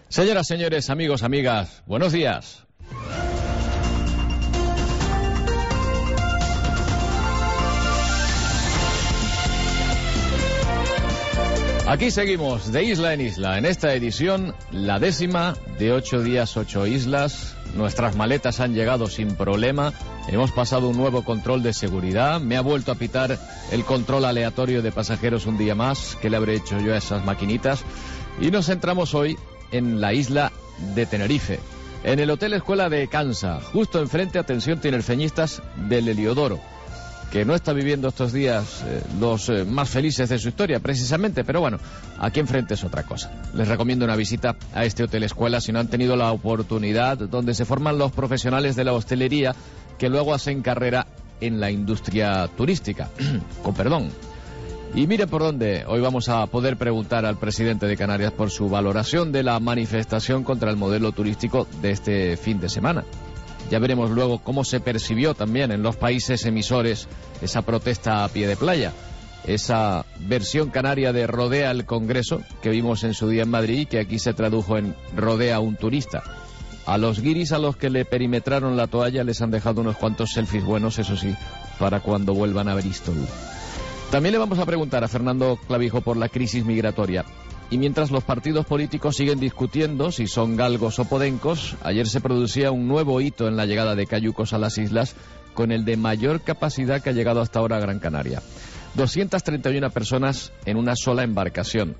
Señoras, señores, amigos, amigas, buenos días. Aquí seguimos de isla en isla. En esta edición, la 10ª de 8 días, 8 islas. Nuestras maletas han llegado sin problema. Hemos pasado un nuevo control de seguridad. Me ha vuelto a pitar el control aleatorio de pasajeros un día más. ¿Qué le habré hecho yo a esas maquinitas? Y nos centramos hoy en la isla de Tenerife, en el Hotel Escuela de Cansa, justo enfrente, atención, tinerfeñistas, del Heliodoro, que no está viviendo estos días los más felices de su historia, precisamente, pero bueno, aquí enfrente es otra cosa. Les recomiendo una visita a este Hotel Escuela si no han tenido la oportunidad, donde se forman los profesionales de la hostelería que luego hacen carrera en la industria turística. Con perdón. Y mire por dónde hoy vamos a poder preguntar al presidente de Canarias por su valoración de la manifestación contra el modelo turístico de este fin de semana. Ya veremos luego cómo se percibió también en los países emisores esa protesta a pie de playa, esa versión canaria de Rodea el Congreso que vimos en su día en Madrid y que aquí se tradujo en Rodea un turista. A los guiris a los que le perimetraron la toalla les han dejado unos cuantos selfies buenos, eso sí, para cuando vuelvan a Bristol. También le vamos a preguntar a Fernando Clavijo por la crisis migratoria. Y mientras los partidos políticos siguen discutiendo si son galgos o podencos, ayer se producía un nuevo hito en la llegada de cayucos a las islas, con el de mayor capacidad que ha llegado hasta ahora a Gran Canaria. 231 personas en una sola embarcación.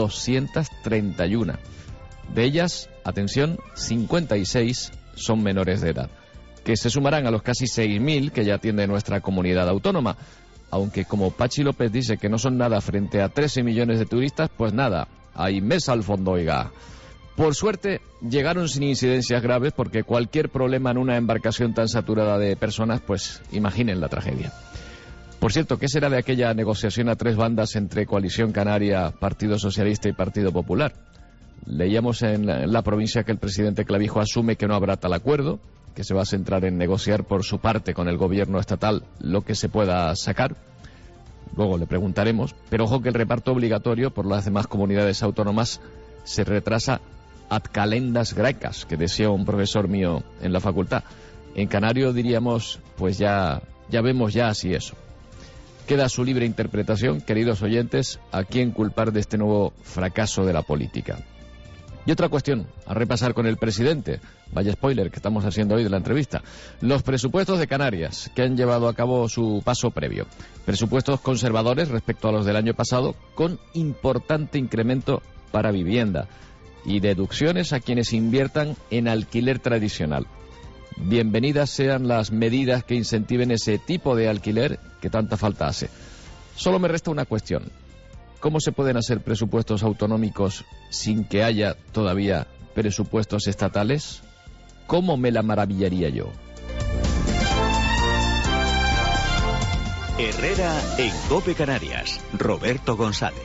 231. De ellas, atención, 56 son menores de edad, que se sumarán a los casi 6.000 que ya atiende nuestra comunidad autónoma. Aunque como Pachi López dice que no son nada frente a 13 millones de turistas, pues nada, hay mesa al fondo, oiga. Por suerte, llegaron sin incidencias graves, porque cualquier problema en una embarcación tan saturada de personas, pues imaginen la tragedia. Por cierto, ¿qué será de aquella negociación a 3 bandas entre Coalición Canaria, Partido Socialista y Partido Popular? Leíamos en la provincia que el presidente Clavijo asume que no habrá tal acuerdo, que se va a centrar en negociar por su parte con el gobierno estatal lo que se pueda sacar. Luego le preguntaremos, pero ojo que el reparto obligatorio por las demás comunidades autónomas se retrasa ad calendas graecas, que decía un profesor mío en la facultad. En canario diríamos, pues ya vemos ya así eso. Queda a su libre interpretación, queridos oyentes, a quién culpar de este nuevo fracaso de la política. Y otra cuestión a repasar con el presidente, vaya spoiler que estamos haciendo hoy de la entrevista, los presupuestos de Canarias que han llevado a cabo su paso previo. Presupuestos conservadores respecto a los del año pasado, con importante incremento para vivienda y deducciones a quienes inviertan en alquiler tradicional. Bienvenidas sean las medidas que incentiven ese tipo de alquiler que tanta falta hace. Solo me resta una cuestión. ¿Cómo se pueden hacer presupuestos autonómicos sin que haya todavía presupuestos estatales? ¿Cómo me la maravillaría yo? Herrera en COPE Canarias. Roberto González.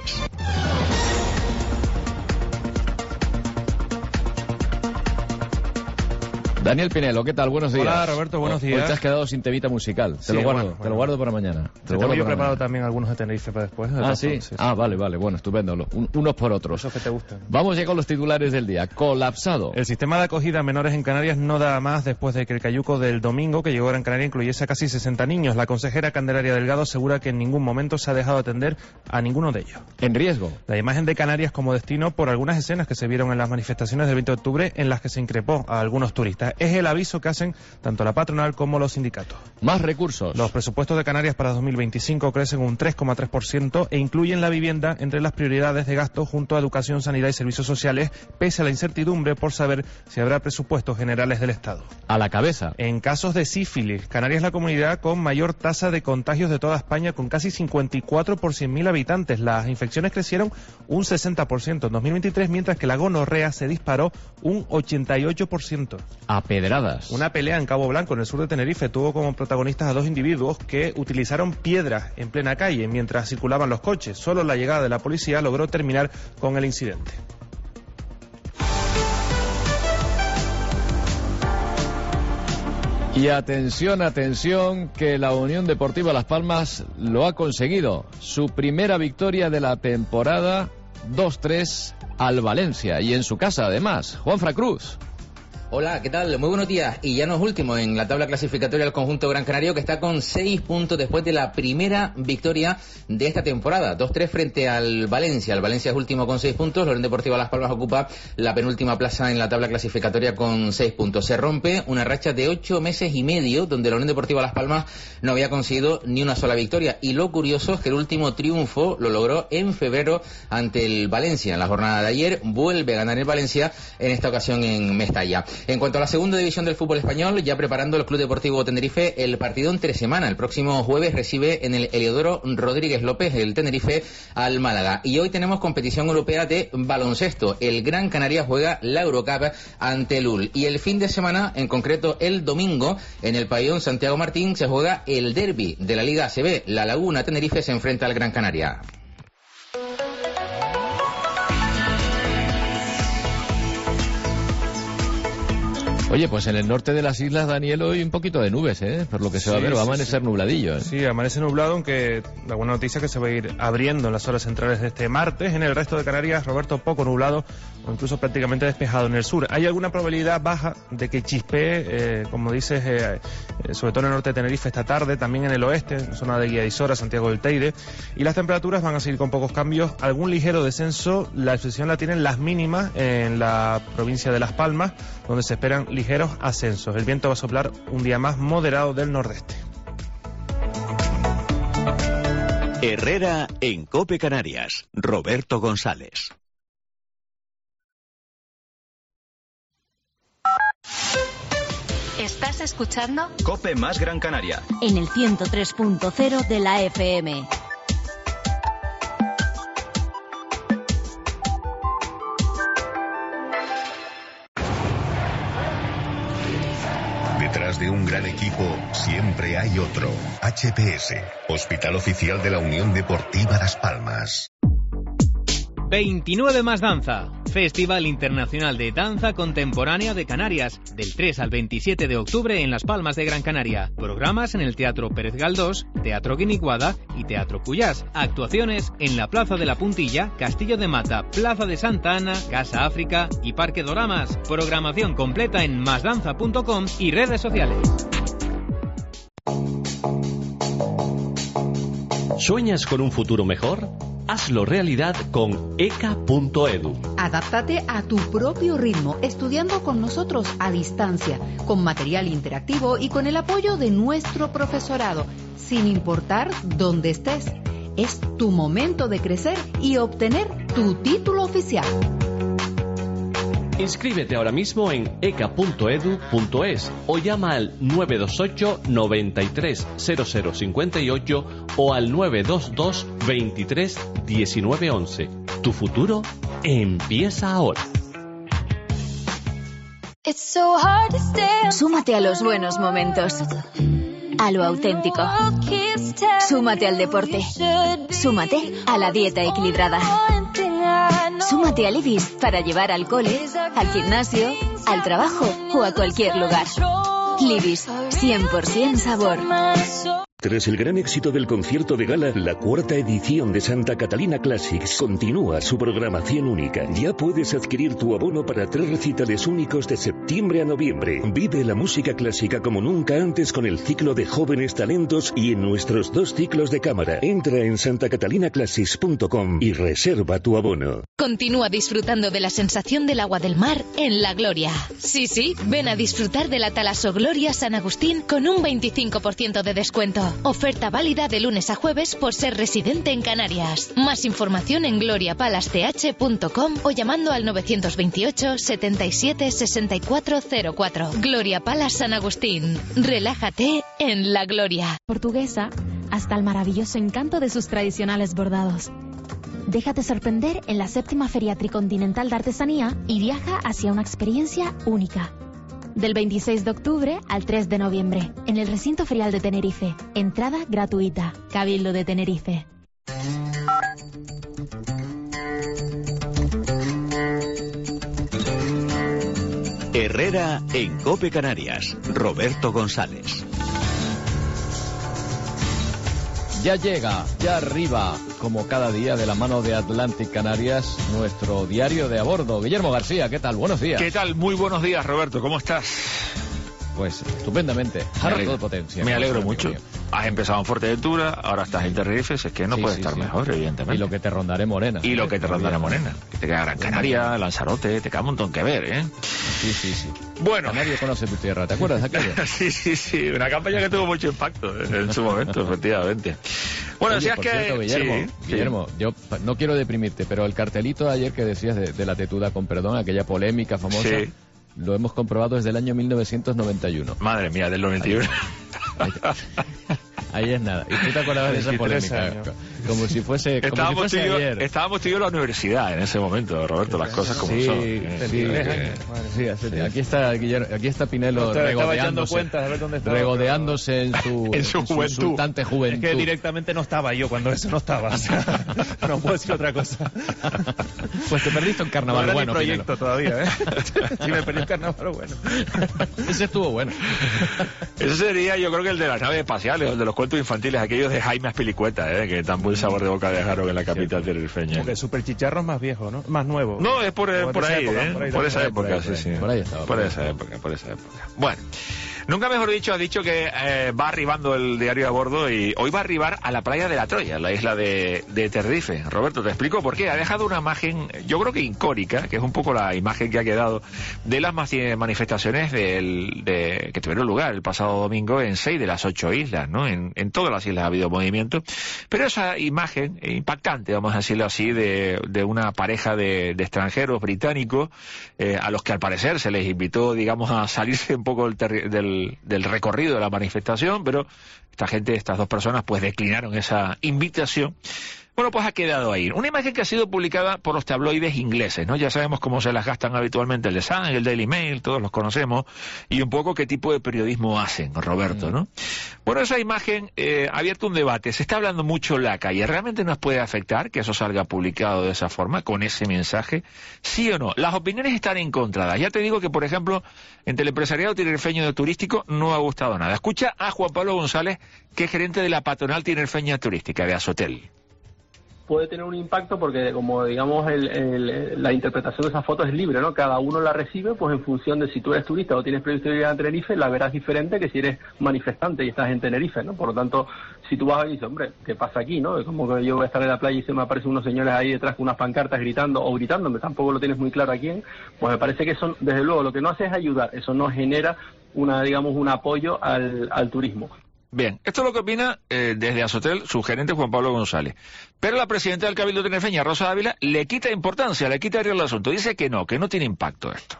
Daniel Pinelo, ¿qué tal? Buenos días. Hola, Roberto, buenos días. Hoy te has quedado sin temita musical. Te lo guardo para mañana. Te lo he preparado también algunos de Tenerife para después. ¿Sí? Vale, bueno, estupendo. Unos por otros. Esos que te gustan. Vamos ya con los titulares del día. Colapsado. El sistema de acogida a menores en Canarias no da más después de que el cayuco del domingo que llegó a Gran Canaria incluyese a casi 60 niños. La consejera Candelaria Delgado asegura que en ningún momento se ha dejado atender a ninguno de ellos. ¿En riesgo? La imagen de Canarias como destino por algunas escenas que se vieron en las manifestaciones del 20 de octubre en las que se increpó a algunos turistas. Es el aviso que hacen tanto la patronal como los sindicatos. Más recursos. Los presupuestos de Canarias para 2025 crecen un 3,3% e incluyen la vivienda entre las prioridades de gasto junto a educación, sanidad y servicios sociales, pese a la incertidumbre por saber si habrá presupuestos generales del Estado. A la cabeza. En casos de sífilis, Canarias es la comunidad con mayor tasa de contagios de toda España, con casi 54 por 100.000 habitantes. Las infecciones crecieron un 60% en 2023, mientras que la gonorrea se disparó un 88%. A pedradas. Una pelea en Cabo Blanco, en el sur de Tenerife, tuvo como protagonistas a 2 individuos que utilizaron piedras en plena calle mientras circulaban los coches. Solo la llegada de la policía logró terminar con el incidente. Y atención, que la Unión Deportiva Las Palmas lo ha conseguido. Su primera victoria de la temporada 2-3 al Valencia, y en su casa además. Juanfran Cruz. Hola, ¿qué tal? Muy buenos días. Y ya no es último en la tabla clasificatoria del conjunto gran canario, que está con 6 puntos después de la primera victoria de esta temporada. 2-3 frente al Valencia. El Valencia es último con 6 puntos. La Unión Deportiva Las Palmas ocupa la penúltima plaza en la tabla clasificatoria con 6 puntos. Se rompe una racha de 8 meses y medio donde la Unión Deportiva Las Palmas no había conseguido ni una sola victoria. Y lo curioso es que el último triunfo lo logró en febrero ante el Valencia. En la jornada de ayer vuelve a ganar el Valencia, en esta ocasión en Mestalla. En cuanto a la segunda división del fútbol español, ya preparando el Club Deportivo Tenerife el partido entre semana. El próximo jueves recibe en el Heliodoro Rodríguez López el Tenerife al Málaga. Y hoy tenemos competición europea de baloncesto. El Gran Canaria juega la Eurocup ante el Lul. Y el fin de semana, en concreto el domingo, en el pabellón Santiago Martín se juega el derbi de la Liga ACB. La Laguna Tenerife se enfrenta al Gran Canaria. Oye, pues en el norte de las islas, Daniel, hoy un poquito de nubes, por lo que se va a ver, va a amanecer nubladillo. Sí, amanece nublado, aunque la buena noticia es que se va a ir abriendo en las horas centrales de este martes. En el resto de Canarias, Roberto, poco nublado o incluso prácticamente despejado en el sur. Hay alguna probabilidad baja de que chispee, como dices, sobre todo en el norte de Tenerife esta tarde, también en el oeste, en zona de Guía de Isora, Santiago del Teide, y las temperaturas van a seguir con pocos cambios, algún ligero descenso. La excepción la tienen las mínimas en la provincia de Las Palmas, donde se esperan ligeros ascensos. El viento va a soplar un día más moderado del nordeste. Herrera en COPE Canarias. Roberto González. ¿Estás escuchando? COPE más Gran Canaria. En el 103.0 de la FM. Detrás de un gran equipo siempre hay otro. HPS, Hospital Oficial de la Unión Deportiva Las Palmas. 29 más danza. Festival Internacional de Danza Contemporánea de Canarias, del 3 al 27 de octubre en Las Palmas de Gran Canaria. Programas en el Teatro Pérez Galdós, Teatro Guiniguada y Teatro Cuyás. Actuaciones en la Plaza de la Puntilla, Castillo de Mata, Plaza de Santa Ana, Casa África y Parque Doramas. Programación completa en masdanza.com y redes sociales. ¿Sueñas con un futuro mejor? Hazlo realidad con eca.edu. Adáptate a tu propio ritmo, estudiando con nosotros a distancia, con material interactivo y con el apoyo de nuestro profesorado, sin importar dónde estés. Es tu momento de crecer y obtener tu título oficial. Inscríbete ahora mismo en eca.edu.es o llama al 928 93 0058 o al 922 23 19 11. Tu futuro empieza ahora. Súmate a los buenos momentos, a lo auténtico. Súmate al deporte. Súmate a la dieta equilibrada. Súmate a Libis para llevar al cole, al gimnasio, al trabajo o a cualquier lugar. Libis, 100% sabor. Tras el gran éxito del concierto de gala, la cuarta edición de Santa Catalina Classics continúa su programación única. Ya puedes adquirir tu abono para 3 recitales únicos de septiembre a noviembre. Vive la música clásica como nunca antes con el ciclo de jóvenes talentos y en nuestros 2 ciclos de cámara. Entra en santacatalinaclassics.com y reserva tu abono. Continúa disfrutando de la sensación del agua del mar en La Gloria. Sí, ven a disfrutar de la Talaso Gloria San Agustín con un 25% de descuento. Oferta válida de lunes a jueves por ser residente en Canarias. Más información en gloriapalace.com o llamando al 928 77 6404. Gloria Palace San Agustín. Relájate en La Gloria. Portuguesa, hasta el maravilloso encanto de sus tradicionales bordados. Déjate sorprender en la 7ª Feria Tricontinental de Artesanía y viaja hacia una experiencia única. Del 26 de octubre al 3 de noviembre, en el Recinto Ferial de Tenerife. Entrada gratuita. Cabildo de Tenerife. Herrera en COPE Canarias. Roberto González. Ya llega, ya arriba, como cada día, de la mano de Atlantic Canarias, nuestro diario de a bordo. Guillermo García, ¿qué tal? Buenos días. ¿Qué tal? Muy buenos días, Roberto. ¿Cómo estás? Pues estupendamente, harto de potencia. Me alegro mucho. Has empezado en Fuerteventura, ahora estás en Tenerife, es que no puede estar mejor, evidentemente. Y lo que te rondaré morena. Y lo que te rondaré morena. Que te queda Gran Canaria, Lanzarote, te queda un montón que ver, ¿eh? Sí. Bueno. Nadie conoce tu tierra, ¿te acuerdas de aquello? Sí. Una campaña que tuvo mucho impacto en su momento, efectivamente. Bueno, oye, decías por que... cierto, Guillermo, yo no quiero deprimirte, pero el cartelito de ayer que decías de la tetuda con perdón, aquella polémica famosa... Sí. Lo hemos comprobado desde el año 1991. Madre mía, del 91. Ahí es nada. ¿Y tú te acordabas de esa polémica? Como si fuese ayer. Estábamos tú y yo en la universidad en ese momento, Roberto, las cosas como son. Sí, aquí está Guillermo, aquí está Pinelo regodeándose en su insultante juventud. Es que directamente no estaba yo cuando eso no estaba. O sea, no puedo decir otra cosa. Pues te perdiste un carnaval no bueno, mi proyecto Pinelo. Todavía, ¿eh? Sí, me perdí un carnaval bueno. Ese estuvo bueno. Ese sería, yo creo que el de las naves espaciales, el de los cuentos infantiles, aquellos de Jaime Aspilicueta, que tan buen sabor de boca dejaron en la capital tinerfeña. Porque Super Chicharro es más viejo, ¿no? Más nuevo. No, es por ahí, por esa época, sí. Por ahí estaba. Por esa época. Bueno. Nunca mejor dicho, has dicho que va arribando el diario a bordo y hoy va a arribar a la playa de la Troya, la isla de Tenerife. Roberto, te explico por qué. Ha dejado una imagen, yo creo que icónica, que es un poco la imagen que ha quedado de las manifestaciones que tuvieron lugar el pasado domingo en 6 de las 8 islas, ¿no? En todas las islas ha habido movimiento. Pero esa imagen impactante, vamos a decirlo así, de una pareja de extranjeros británicos a los que al parecer se les invitó, digamos, a salirse un poco del recorrido de la manifestación, pero estas dos personas pues declinaron esa invitación. Bueno, pues ha quedado ahí. Una imagen que ha sido publicada por los tabloides ingleses, ¿no? Ya sabemos cómo se las gastan habitualmente el The Sun, el Daily Mail, todos los conocemos, y un poco qué tipo de periodismo hacen, Roberto, ¿no? Bueno, esa imagen ha abierto un debate. Se está hablando mucho en la calle. ¿Realmente nos puede afectar que eso salga publicado de esa forma, con ese mensaje? ¿Sí o no? Las opiniones están encontradas. Ya te digo que, por ejemplo, entre el empresariado tinerfeño de turístico no ha gustado nada. Escucha a Juan Pablo González, que es gerente de la patronal tinerfeña turística de Asotel. Puede tener un impacto porque, como digamos, la interpretación de esa foto es libre, ¿no? Cada uno la recibe pues en función de si tú eres turista o tienes previsto ir a Tenerife, la verás diferente que si eres manifestante y estás en Tenerife, ¿no? Por lo tanto, si tú vas y dices, hombre, ¿qué pasa aquí, no? Es como que yo voy a estar en la playa y se me aparecen unos señores ahí detrás con unas pancartas gritándome, tampoco lo tienes muy claro a quién, pues me parece que eso, desde luego, lo que no hace es ayudar, eso no genera un apoyo al turismo. Bien, esto es lo que opina desde Asotel su gerente Juan Pablo González. Pero la presidenta del Cabildo tinerfeña, Rosa Ávila, le quita importancia, le quita el asunto. Dice que no tiene impacto esto.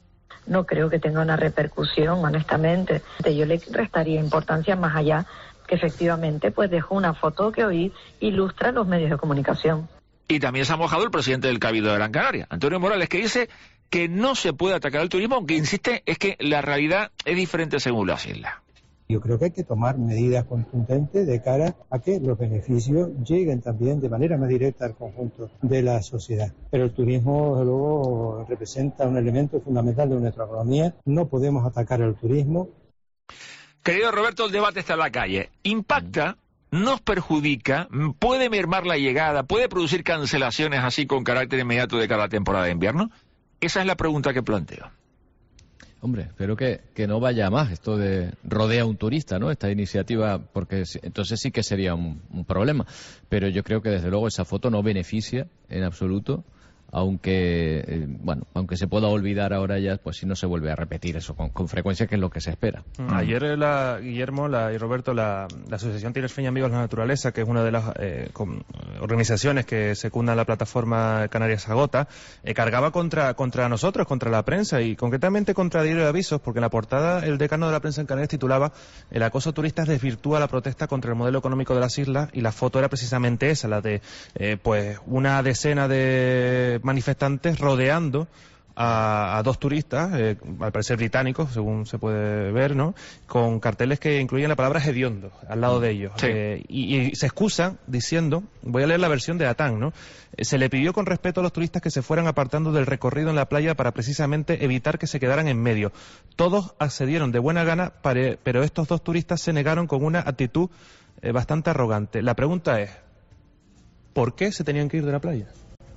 No creo que tenga una repercusión, honestamente. Yo le restaría importancia más allá que efectivamente pues dejó una foto que hoy ilustra los medios de comunicación. Y también se ha mojado el presidente del Cabildo de Gran Canaria, Antonio Morales, que dice que no se puede atacar al turismo, aunque insiste es que la realidad es diferente según las islas. Yo creo que hay que tomar medidas contundentes de cara a que los beneficios lleguen también de manera más directa al conjunto de la sociedad. Pero el turismo, desde luego, representa un elemento fundamental de nuestra economía. No podemos atacar al turismo. Querido Roberto, el debate está en la calle. ¿Impacta? ¿Nos perjudica? ¿Puede mermar la llegada? ¿Puede producir cancelaciones así con carácter inmediato de cara a la temporada de invierno? Esa es la pregunta que planteo. Hombre, espero que no vaya más esto de rodea un turista, ¿no? Esta iniciativa, porque entonces sí que sería un problema. Pero yo creo que desde luego esa foto no beneficia en absoluto, aunque se pueda olvidar ahora ya, pues si no se vuelve a repetir eso con frecuencia, que es lo que se espera. Ayer Guillermo y Roberto, la Asociación Tinerfeña Amigos de la Naturaleza, que es una de las organizaciones que secundan la plataforma Canarias Agota, cargaba contra nosotros, contra la prensa y concretamente contra Diario de Avisos, porque en la portada el decano de la prensa en Canarias titulaba "El acoso a turistas desvirtúa la protesta contra el modelo económico de las islas", y la foto era precisamente esa, la de pues una decena de manifestantes rodeando a dos turistas, al parecer británicos, según se puede ver, ¿no? Con carteles que incluyen la palabra hediondo al lado de ellos. Sí. Y se excusan diciendo, voy a leer la versión de Atán, ¿no? Se le pidió con respeto a los turistas que se fueran apartando del recorrido en la playa para precisamente evitar que se quedaran en medio. Todos accedieron de buena gana, pero estos dos turistas se negaron con una actitud bastante arrogante. La pregunta es, ¿por qué se tenían que ir de la playa?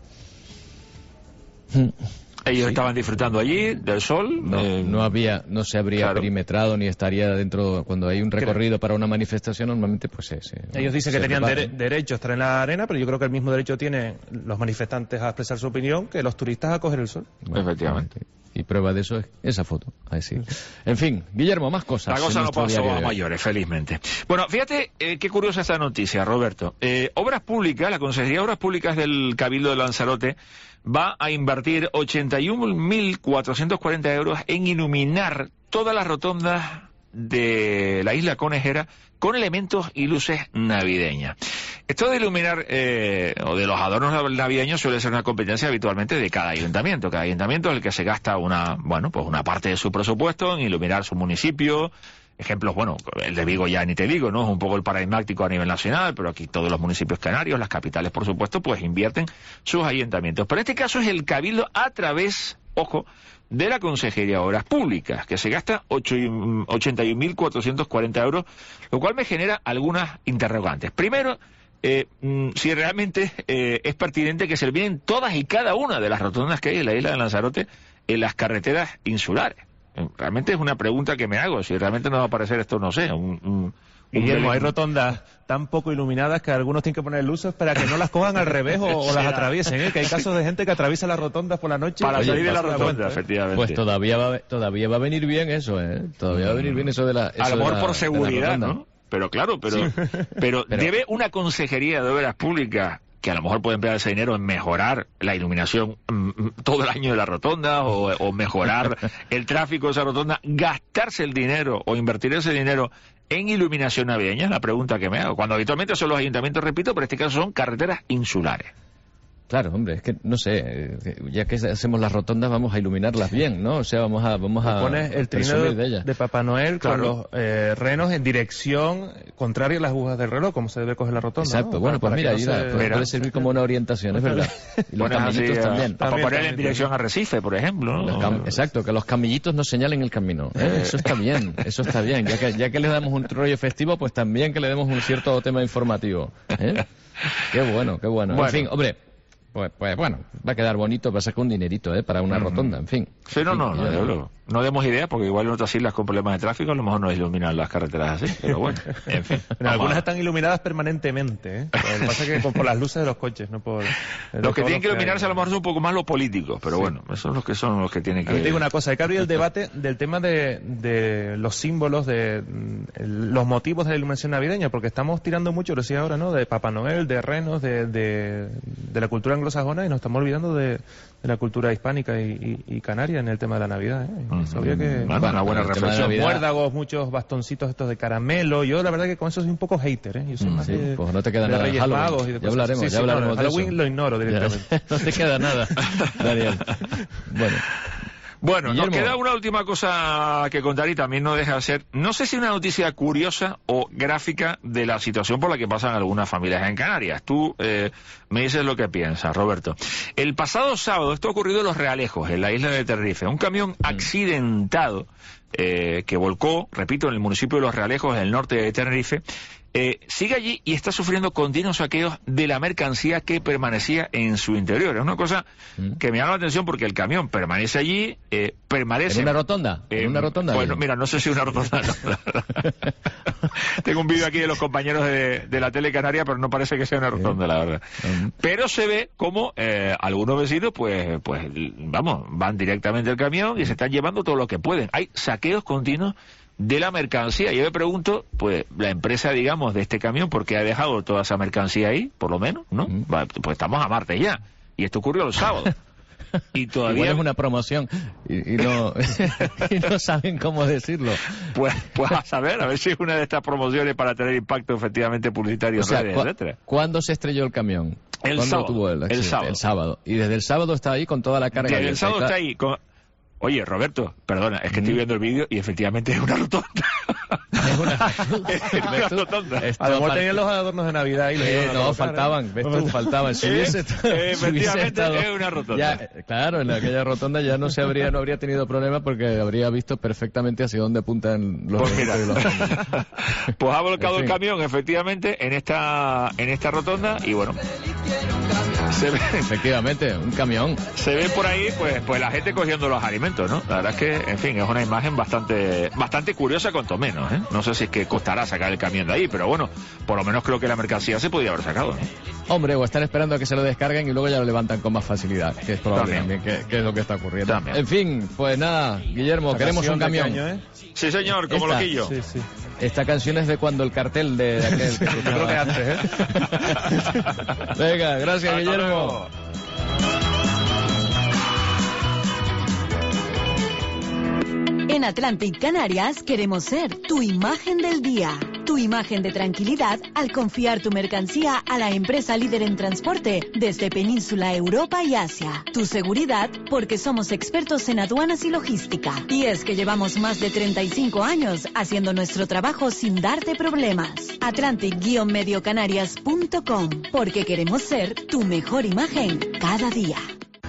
Ellos estaban disfrutando allí del sol. No se habría perimetrado ni estaría dentro. Cuando hay un recorrido para una manifestación, normalmente pues ellos dicen que tenían derecho a estar en la arena, pero yo creo que el mismo derecho tienen los manifestantes a expresar su opinión que los turistas a coger el sol. Bueno, efectivamente. Y prueba de eso es esa foto. Ahí sí. En fin, Guillermo, más cosas. La cosa no pasó a mayores, felizmente. Bueno, fíjate qué curiosa esta noticia, Roberto. Obras Públicas, la Consejería de Obras Públicas del Cabildo de Lanzarote va a invertir 81.440 euros en iluminar todas las rotondas de la isla Conejera con elementos y luces navideñas. Esto de iluminar o de los adornos navideños suele ser una competencia habitualmente de cada ayuntamiento. Cada ayuntamiento es el que se gasta una parte de su presupuesto en iluminar su municipio. Ejemplos, el de Vigo ya ni te digo, ¿no? Es un poco el paradigmático a nivel nacional, pero aquí todos los municipios canarios, las capitales, por supuesto, pues invierten sus ayuntamientos. Pero en este caso es el Cabildo a través, ojo, de la Consejería de Obras Públicas, que se gasta 81.440 euros, lo cual me genera algunas interrogantes. Primero, si realmente es pertinente que se iluminen todas y cada una de las rotondas que hay en la isla de Lanzarote en las carreteras insulares. Realmente es una pregunta que me hago, si realmente nos va a parecer esto, no sé, Guillermo, hay rotondas tan poco iluminadas que algunos tienen que poner luces para que no las cojan al revés o las atraviesen, que hay casos de gente que atraviesa las rotondas por la noche para salir de la rotonda, efectivamente. Pues todavía va a venir bien eso, todavía va a venir bien eso de la... A lo mejor por seguridad, ¿no? Pero claro, pero debe una Consejería de Obras Públicas, que a lo mejor puede emplear ese dinero en mejorar la iluminación todo el año de la rotonda o mejorar el tráfico de esa rotonda, gastarse el dinero o invertir ese dinero en iluminación navideña, es la pregunta que me hago. Cuando habitualmente son los ayuntamientos, repito, pero en este caso son carreteras insulares. Claro, hombre, es que no sé, ya que hacemos las rotondas vamos a iluminarlas bien, ¿no? O sea, vamos a pones el trineo de Papá Noel con los renos en dirección contraria a las agujas del reloj, como se debe coger la rotonda. Exacto, ¿no? Bueno, pues mira, puede servir como una orientación, es verdad. Y los camillitos también. Para poner en dirección a Arrecife, por ejemplo, ¿no? Exacto, que los camillitos nos señalen el camino. Eso está bien, Ya que le damos un rollo festivo, pues también que le demos un cierto tema informativo. Qué bueno. En fin, hombre... Pues bueno, va a quedar bonito, va a sacar un dinerito para una rotonda, en fin. Sí, no demos ideas, porque igual en otras islas con problemas de tráfico a lo mejor no iluminan las carreteras así, pero bueno, en fin. Pero algunas están iluminadas permanentemente, Lo que pasa es que por las luces de los coches, no por... Los que tienen que iluminarse a lo mejor son un poco más los políticos, pero bueno, esos son los que tienen que... Te digo una cosa, hay que abrir el debate del tema de los símbolos, de los motivos de la iluminación navideña, porque estamos tirando mucho, lo decía ahora, ¿no? De Papá Noel, de renos, de la cultura anglosajona, y nos estamos olvidando de la cultura hispánica y canaria en el tema de la Navidad, Sabía que... una buena reflexión. Muérdagos, muchos bastoncitos estos de caramelo. Yo la verdad que con eso soy un poco hater, Yo soy más pues no te queda nada de Reyes Magos y de ya hablaremos de Halloween eso. Lo ignoro directamente. No te queda nada, Daniel. Bueno, Guillermo, nos queda una última cosa que contar y también no deja de ser, no sé si una noticia curiosa o gráfica de la situación por la que pasan algunas familias en Canarias. Tú me dices lo que piensas, Roberto. El pasado sábado, esto ha ocurrido en Los Realejos, en la isla de Tenerife. Un camión accidentado que volcó, repito, en el municipio de Los Realejos, en el norte de Tenerife, sigue allí y está sufriendo continuos saqueos de la mercancía que permanecía en su interior. Es una cosa que me llama la atención porque el camión permanece allí, permanece... ¿En una rotonda? ¿En una rotonda? Bueno, mira, no sé si una rotonda... Tengo un vídeo aquí de los compañeros de la tele canaria, pero no parece que sea una rotonda, la verdad. Pero se ve como algunos vecinos, pues van directamente al camión y se están llevando todo lo que pueden. Hay saqueos continuos de la mercancía. Yo me pregunto, pues, la empresa, digamos, de este camión, ¿por qué ha dejado toda esa mercancía ahí, por lo menos, no? Pues estamos a martes ya, y esto ocurrió el sábado. y todavía... Igual es una promoción y no, y no saben cómo decirlo. Pues a saber, a ver si es una de estas promociones para tener impacto efectivamente publicitario en redes, etcétera. ¿Cuándo se estrelló el camión? El ¿Cuándo sábado. tuvo el accidente? El sábado. Y desde el sábado está ahí con toda la carga. Desde el sábado está ahí con... Oye, Roberto, perdona, es que estoy viendo el vídeo y efectivamente es una rotonda. Es una rotonda. A lo mejor tenían los adornos de Navidad y no, faltaban, ves tú, faltaban. Si hubiese efectivamente es una rotonda. Ya, claro, en aquella rotonda ya no habría tenido problema porque habría visto perfectamente hacia dónde apuntan los... Pues mira, pues ha volcado el camión efectivamente en esta rotonda y bueno... Se ve, efectivamente, un camión. Se ve por ahí, pues la gente cogiendo los alimentos, ¿no? La verdad es que, en fin, es una imagen bastante curiosa, cuanto menos, ¿eh? No sé si es que costará sacar el camión de ahí, pero bueno, por lo menos creo que la mercancía se podía haber sacado, ¿no? Hombre, o están esperando a que se lo descarguen y luego ya lo levantan con más facilidad, que es probable también que es lo que está ocurriendo. También. En fin, pues nada, Guillermo, queremos un camión. Sí, señor, como loquillo. Sí, sí. Esta canción es de cuando el cartel de aquel que yo creo que antes, ¿eh? Venga, gracias, Guillermo. En Atlantic Canarias queremos ser tu imagen del día. Tu imagen de tranquilidad al confiar tu mercancía a la empresa líder en transporte desde Península, Europa y Asia. Tu seguridad porque somos expertos en aduanas y logística. Y es que llevamos más de 35 años haciendo nuestro trabajo sin darte problemas. Atlantic-mediocanarias.com, porque queremos ser tu mejor imagen cada día.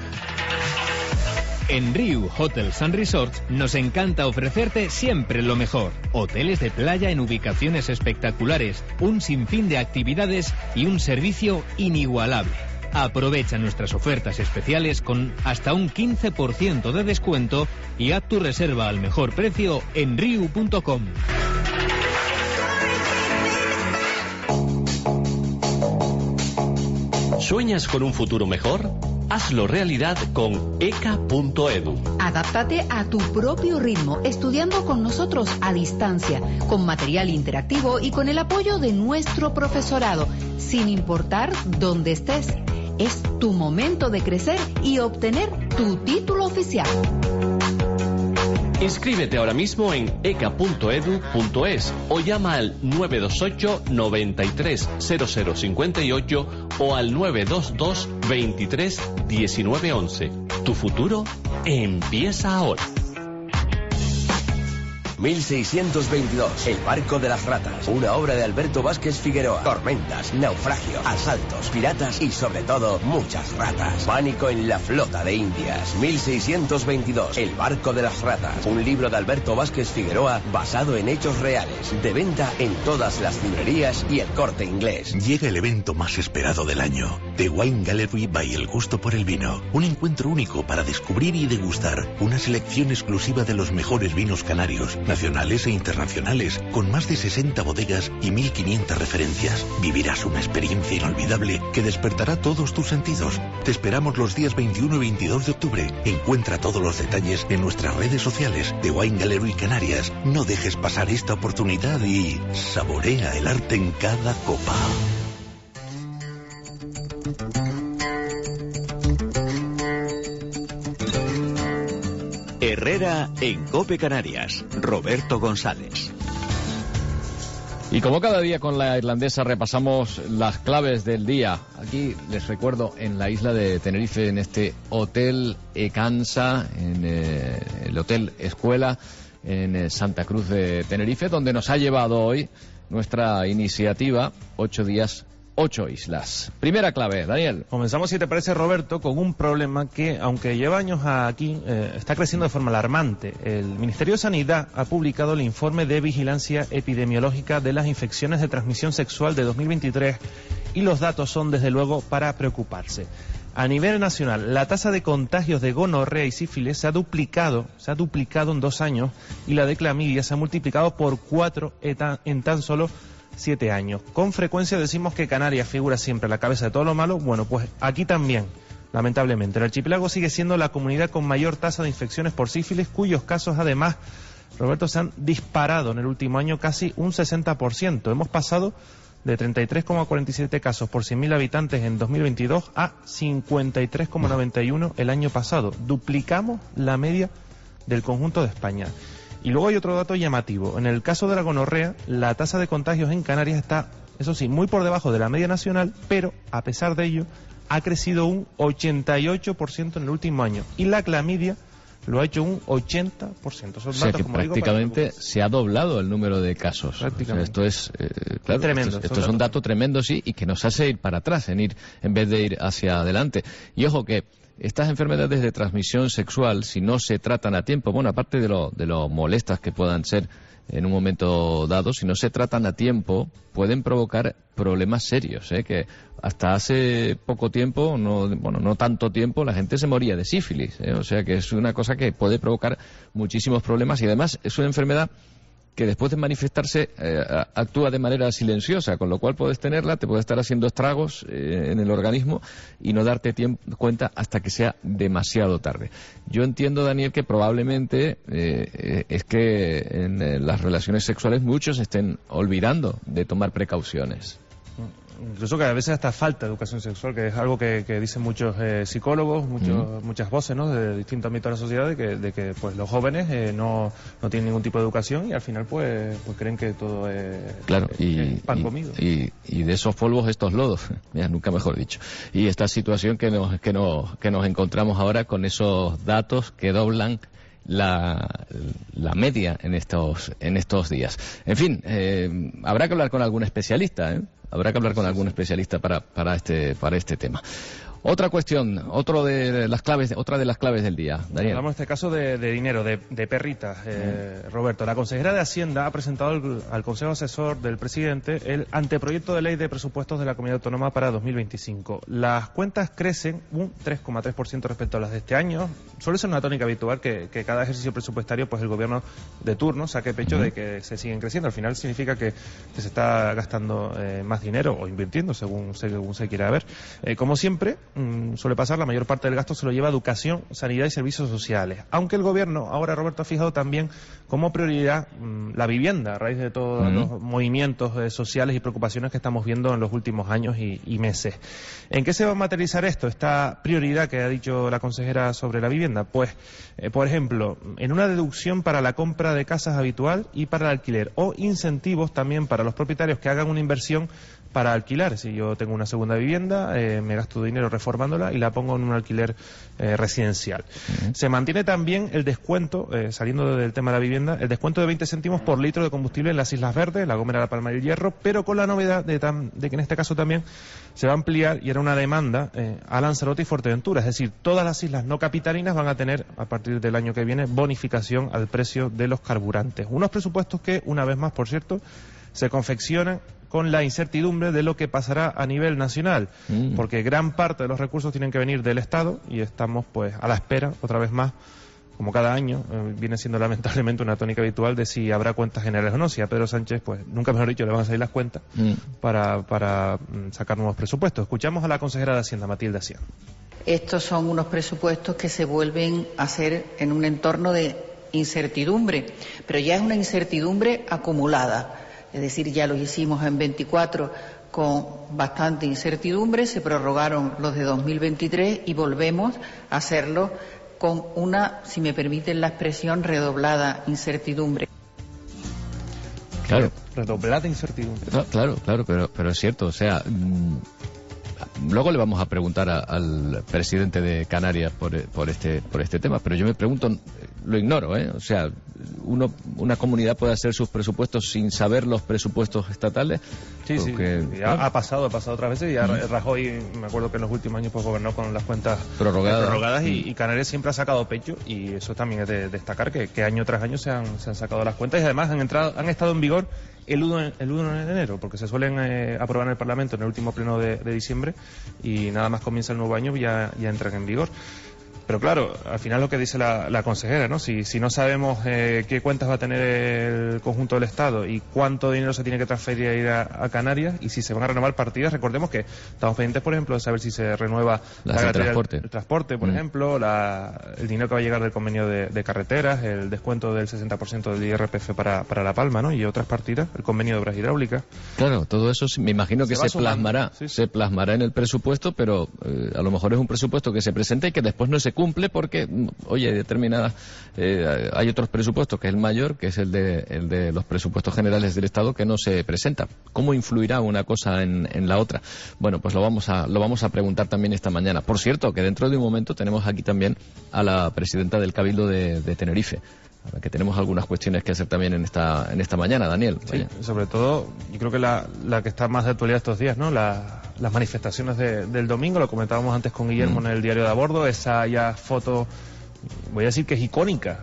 En Riu Hotels and Resorts nos encanta ofrecerte siempre lo mejor. Hoteles de playa en ubicaciones espectaculares, un sinfín de actividades y un servicio inigualable. Aprovecha nuestras ofertas especiales con hasta un 15% de descuento y haz tu reserva al mejor precio en riu.com. ¿Sueñas con un futuro mejor? Hazlo realidad con ECA.edu. Adáptate a tu propio ritmo, estudiando con nosotros a distancia, con material interactivo y con el apoyo de nuestro profesorado, sin importar dónde estés. Es tu momento de crecer y obtener tu título oficial. Inscríbete ahora mismo en eca.edu.es o llama al 928 93 0058 o al 922 23 19 11. Tu futuro empieza ahora. 1622, El barco de las ratas, una obra de Alberto Vázquez Figueroa. Tormentas, naufragios, asaltos, piratas y sobre todo muchas ratas. Pánico en la flota de Indias. 1622, El barco de las ratas, un libro de Alberto Vázquez Figueroa basado en hechos reales. De venta en todas las librerías y El Corte Inglés. Llega el evento más esperado del año, The Wine Gallery by El Gusto por el Vino. Un encuentro único para descubrir y degustar una selección exclusiva de los mejores vinos canarios, nacionales e internacionales, con más de 60 bodegas y 1.500 referencias. Vivirás una experiencia inolvidable que despertará todos tus sentidos. Te esperamos los días 21 y 22 de octubre. Encuentra todos los detalles en nuestras redes sociales de Wine Gallery Canarias. No dejes pasar esta oportunidad y saborea el arte en cada copa. Herrera en COPE Canarias. Roberto González. Y como cada día con la irlandesa repasamos las claves del día. Aquí les recuerdo en la isla de Tenerife, en este Hotel Ecansa, en el Hotel Escuela, en Santa Cruz de Tenerife, donde nos ha llevado hoy nuestra iniciativa 8 días, 8 islas. Primera clave, Daniel. Comenzamos, si te parece, Roberto, con un problema que, aunque lleva años aquí, está creciendo de forma alarmante. El Ministerio de Sanidad ha publicado el informe de vigilancia epidemiológica de las infecciones de transmisión sexual de 2023 y los datos son, desde luego, para preocuparse. A nivel nacional, la tasa de contagios de gonorrea y sífilis se ha duplicado en 2 años y la de clamidia se ha multiplicado por 4 en tan solo 7 años. Con frecuencia decimos que Canarias figura siempre a la cabeza de todo lo malo. Bueno, pues aquí también, lamentablemente. El archipiélago sigue siendo la comunidad con mayor tasa de infecciones por sífilis, cuyos casos además, Roberto, se han disparado en el último año casi un 60%. Hemos pasado de 33,47 casos por 100.000 habitantes en 2022 a 53,91 el año pasado. Duplicamos la media del conjunto de España. Y luego hay otro dato llamativo. En el caso de la gonorrea, la tasa de contagios en Canarias está, eso sí, muy por debajo de la media nacional, pero a pesar de ello ha crecido un 88% en el último año. Y la clamidia lo ha hecho un 80%. Son o sea datos, que como prácticamente digo, se ha doblado el número de casos. O sea, esto es claro, tremendo. Esto es un dato tremendo, sí, y que nos hace ir para atrás en vez de ir hacia adelante. Y ojo que estas enfermedades de transmisión sexual, si no se tratan a tiempo, bueno, aparte de lo molestas que puedan ser en un momento dado, si no se tratan a tiempo, pueden provocar problemas serios, que hasta hace poco tiempo, no tanto tiempo, la gente se moría de sífilis, o sea que es una cosa que puede provocar muchísimos problemas y además es una enfermedad que después de manifestarse actúa de manera silenciosa, con lo cual puedes tenerla, te puede estar haciendo estragos en el organismo y no darte cuenta hasta que sea demasiado tarde. Yo entiendo, Daniel, que probablemente es que en las relaciones sexuales muchos estén olvidando de tomar precauciones. Incluso que a veces hasta falta educación sexual, que es algo que dicen muchos psicólogos, muchas voces, ¿no?, de distintos ámbitos de la sociedad, de que pues los jóvenes no tienen ningún tipo de educación y al final pues creen que todo es, claro, es pan comido. Y de esos polvos estos lodos, mira, nunca mejor dicho. Y esta situación que nos encontramos ahora con esos datos que doblan la media en estos días. En fin, habrá que hablar con algún especialista, Habrá que hablar con algún especialista para este tema. Otra cuestión, otra de las claves del día, Daniel. Hablamos en este caso de dinero, de perritas, Roberto. La consejera de Hacienda ha presentado al Consejo Asesor del Presidente el anteproyecto de ley de presupuestos de la Comunidad Autónoma para 2025. Las cuentas crecen un 3,3% respecto a las de este año. Suele ser una tónica habitual que cada ejercicio presupuestario pues el gobierno de turno saque pecho de que se siguen creciendo. Al final significa que se está gastando más dinero o invirtiendo, según se quiera ver. Como siempre, suele pasar, la mayor parte del gasto se lo lleva a educación, sanidad y servicios sociales. Aunque el gobierno ahora, Roberto, ha fijado también como prioridad la vivienda, a raíz de todos los movimientos sociales y preocupaciones que estamos viendo en los últimos años y meses. ¿En qué se va a materializar esto, esta prioridad que ha dicho la consejera sobre la vivienda? Pues, por ejemplo, en una deducción para la compra de casas habitual y para el alquiler, o incentivos también para los propietarios que hagan una inversión para alquilar. Si yo tengo una segunda vivienda, me gasto dinero reformándola y la pongo en un alquiler residencial. Se mantiene también el descuento, saliendo del tema de la vivienda, el descuento de 20 céntimos por litro de combustible en las Islas Verdes, La Gomera, La Palma y el Hierro, pero con la novedad de que en este caso también se va a ampliar, y era una demanda, a Lanzarote y Fuerteventura. Es decir, todas las islas no capitalinas van a tener, a partir del año que viene, bonificación al precio de los carburantes. Unos presupuestos que, una vez más, por cierto, se confeccionan con la incertidumbre de lo que pasará a nivel nacional, porque gran parte de los recursos tienen que venir del Estado y estamos pues a la espera, otra vez más, como cada año, viene siendo lamentablemente una tónica habitual de si habrá cuentas generales o no. Si a Pedro Sánchez, pues nunca mejor dicho, le van a salir las cuentas para sacar nuevos presupuestos. Escuchamos a la consejera de Hacienda, Matilde Asián. Estos son unos presupuestos que se vuelven a hacer en un entorno de incertidumbre, pero ya es una incertidumbre acumulada. Es decir, ya los hicimos en 24 con bastante incertidumbre, se prorrogaron los de 2023 y volvemos a hacerlo con una, si me permiten la expresión, redoblada incertidumbre. Claro. Redoblada incertidumbre. No, claro, pero es cierto, o sea, luego le vamos a preguntar al presidente de Canarias por este tema, pero yo me pregunto, lo ignoro, o sea, una comunidad puede hacer sus presupuestos sin saber los presupuestos estatales. Sí, porque, sí, ha pasado otras veces, y Rajoy, me acuerdo que en los últimos años pues gobernó con las cuentas prorrogadas y Canarias siempre ha sacado pecho, y eso también es de destacar, que año tras año se han sacado las cuentas, y además han estado en vigor el 1 de enero, porque se suelen aprobar en el Parlamento en el último pleno de diciembre, y nada más comienza el nuevo año ya entran en vigor. Pero claro, al final lo que dice la consejera, ¿no? Si no sabemos qué cuentas va a tener el conjunto del Estado y cuánto dinero se tiene que transferir a ir a Canarias y si se van a renovar partidas, recordemos que estamos pendientes, por ejemplo, de saber si se renueva el transporte, por ejemplo, el dinero que va a llegar del convenio de carreteras, el descuento del 60% del IRPF para La Palma, ¿no? Y otras partidas, el convenio de obras hidráulicas. Claro, todo eso me imagino que se plasmará en el presupuesto, pero a lo mejor es un presupuesto que se presenta y que después no se cumple porque, oye, determinadas hay otros presupuestos, que es el mayor, que es el de los presupuestos generales del Estado, que no se presenta. ¿Cómo influirá una cosa en la otra? Bueno, pues lo vamos a preguntar también esta mañana. Por cierto, que dentro de un momento tenemos aquí también a la presidenta del Cabildo de Tenerife, a la que tenemos algunas cuestiones que hacer también en esta mañana, Daniel. Sí, sobre todo, yo creo que la que está más de actualidad estos días, ¿no? Las manifestaciones del domingo, lo comentábamos antes con Guillermo en el diario de a bordo, esa ya foto, voy a decir que es icónica,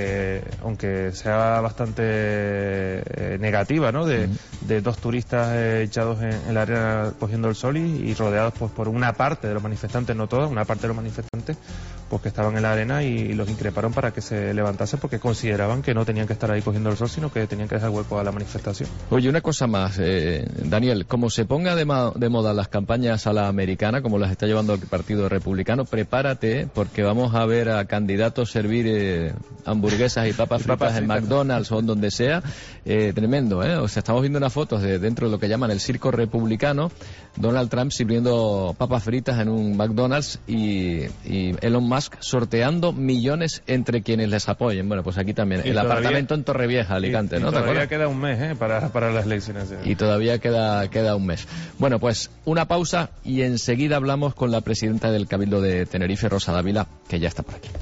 aunque sea bastante negativa, ¿no? De dos turistas echados en la arena cogiendo el sol y rodeados pues por una parte de los manifestantes, no todos, una parte de los manifestantes pues que estaban en la arena y los increparon para que se levantasen porque consideraban que no tenían que estar ahí cogiendo el sol, sino que tenían que dejar hueco a la manifestación. Oye, una cosa más, Daniel, como se ponga de moda las campañas a la americana, como las está llevando el Partido Republicano, prepárate porque vamos a ver a candidatos servir hamburguesas y papas fritas en McDonald's o en donde sea. Tremendo, ¿eh? O sea, estamos viendo unas fotos de dentro de lo que llaman el circo republicano, Donald Trump sirviendo papas fritas en un McDonald's y Elon Musk sorteando millones entre quienes les apoyen. Bueno, pues aquí también, el apartamento en Torrevieja, Alicante, ¿no? Todavía queda un mes para las elecciones. Y todavía queda un mes. Bueno, pues una pausa y enseguida hablamos con la presidenta del Cabildo de Tenerife, Rosa Dávila, que ya está por aquí.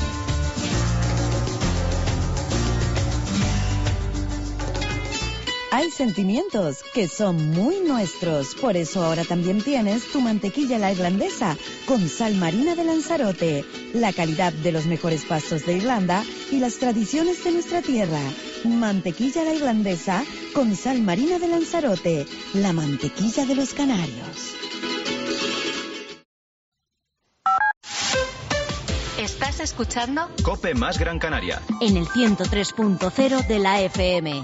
Hay sentimientos que son muy nuestros, por eso ahora también tienes tu mantequilla la irlandesa con sal marina de Lanzarote, la calidad de los mejores pastos de Irlanda y las tradiciones de nuestra tierra. Mantequilla la irlandesa con sal marina de Lanzarote, la mantequilla de los canarios. ¿Estás escuchando? COPE más Gran Canaria. En el 103.0 de la FM.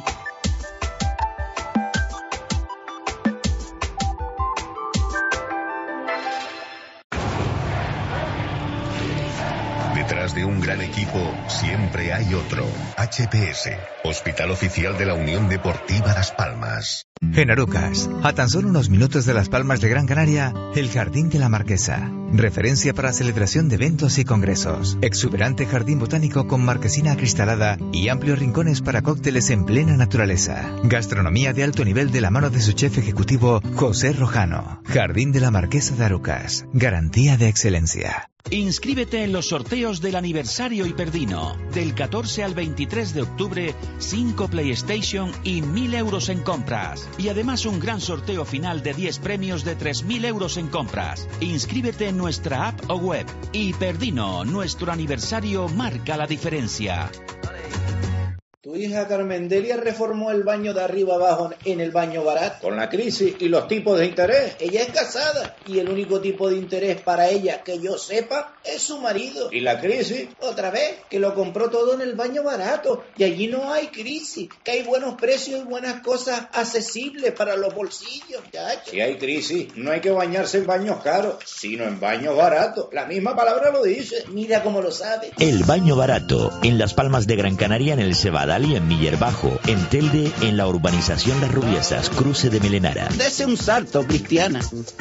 Detrás de un gran equipo siempre hay otro. HPS, Hospital Oficial de la Unión Deportiva Las Palmas. En Arucas, a tan solo unos minutos de Las Palmas de Gran Canaria, el Jardín de la Marquesa. Referencia para celebración de eventos y congresos. Exuberante jardín botánico con marquesina acristalada y amplios rincones para cócteles en plena naturaleza. Gastronomía de alto nivel de la mano de su chef ejecutivo, José Rojano. Jardín de la Marquesa de Arucas. Garantía de excelencia. Inscríbete en los sorteos del aniversario Hiperdino. Del 14 al 23 de octubre, 5 PlayStation y 1.000 euros en compras. Y además un gran sorteo final de 10 premios de 3.000 euros en compras. Inscríbete en nuestra app o web. Hiperdino, nuestro aniversario marca la diferencia. Tu hija Carmendelia reformó el baño de arriba abajo en el baño barato. Con la crisis y los tipos de interés. Ella es casada y el único tipo de interés para ella que yo sepa es su marido. ¿Y la crisis? Otra vez, que lo compró todo en el baño barato. Y allí no hay crisis, que hay buenos precios y buenas cosas accesibles para los bolsillos. Chacho. Si hay crisis, no hay que bañarse en baños caros, sino en baños baratos. La misma palabra lo dice. Mira cómo lo sabe. El baño barato, en Las Palmas de Gran Canaria, en el Cebadal y en Miller Bajo, en Telde, en la urbanización Las Rubiesas, cruce de Melenara. Dese un salto, Cristiana.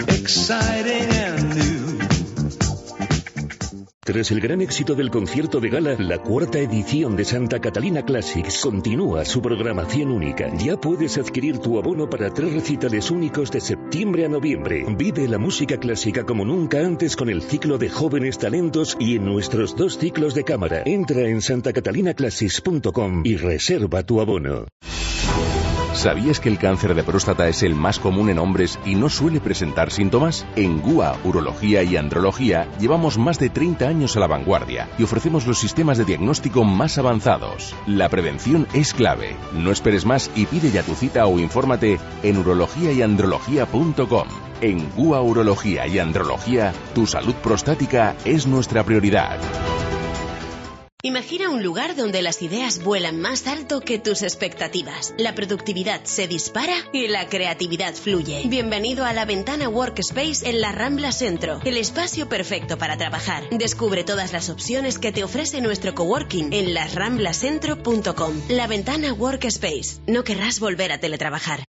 Tras el gran éxito del concierto de gala, la cuarta edición de Santa Catalina Classics continúa su programación única. Ya puedes adquirir tu abono para 3 recitales únicos de septiembre a noviembre. Vive la música clásica como nunca antes con el ciclo de jóvenes talentos y en nuestros 2 ciclos de cámara. Entra en santacatalinaclassics.com y reserva tu abono. ¿Sabías que el cáncer de próstata es el más común en hombres y no suele presentar síntomas? En GUA Urología y Andrología llevamos más de 30 años a la vanguardia y ofrecemos los sistemas de diagnóstico más avanzados. La prevención es clave. No esperes más y pide ya tu cita o infórmate en urologiayandrología.com. En GUA Urología y Andrología, tu salud prostática es nuestra prioridad. Imagina un lugar donde las ideas vuelan más alto que tus expectativas. La productividad se dispara y la creatividad fluye. Bienvenido a La Ventana Workspace en la Rambla Centro, el espacio perfecto para trabajar. Descubre todas las opciones que te ofrece nuestro coworking en lasramblacentro.com. La Ventana Workspace. No querrás volver a teletrabajar.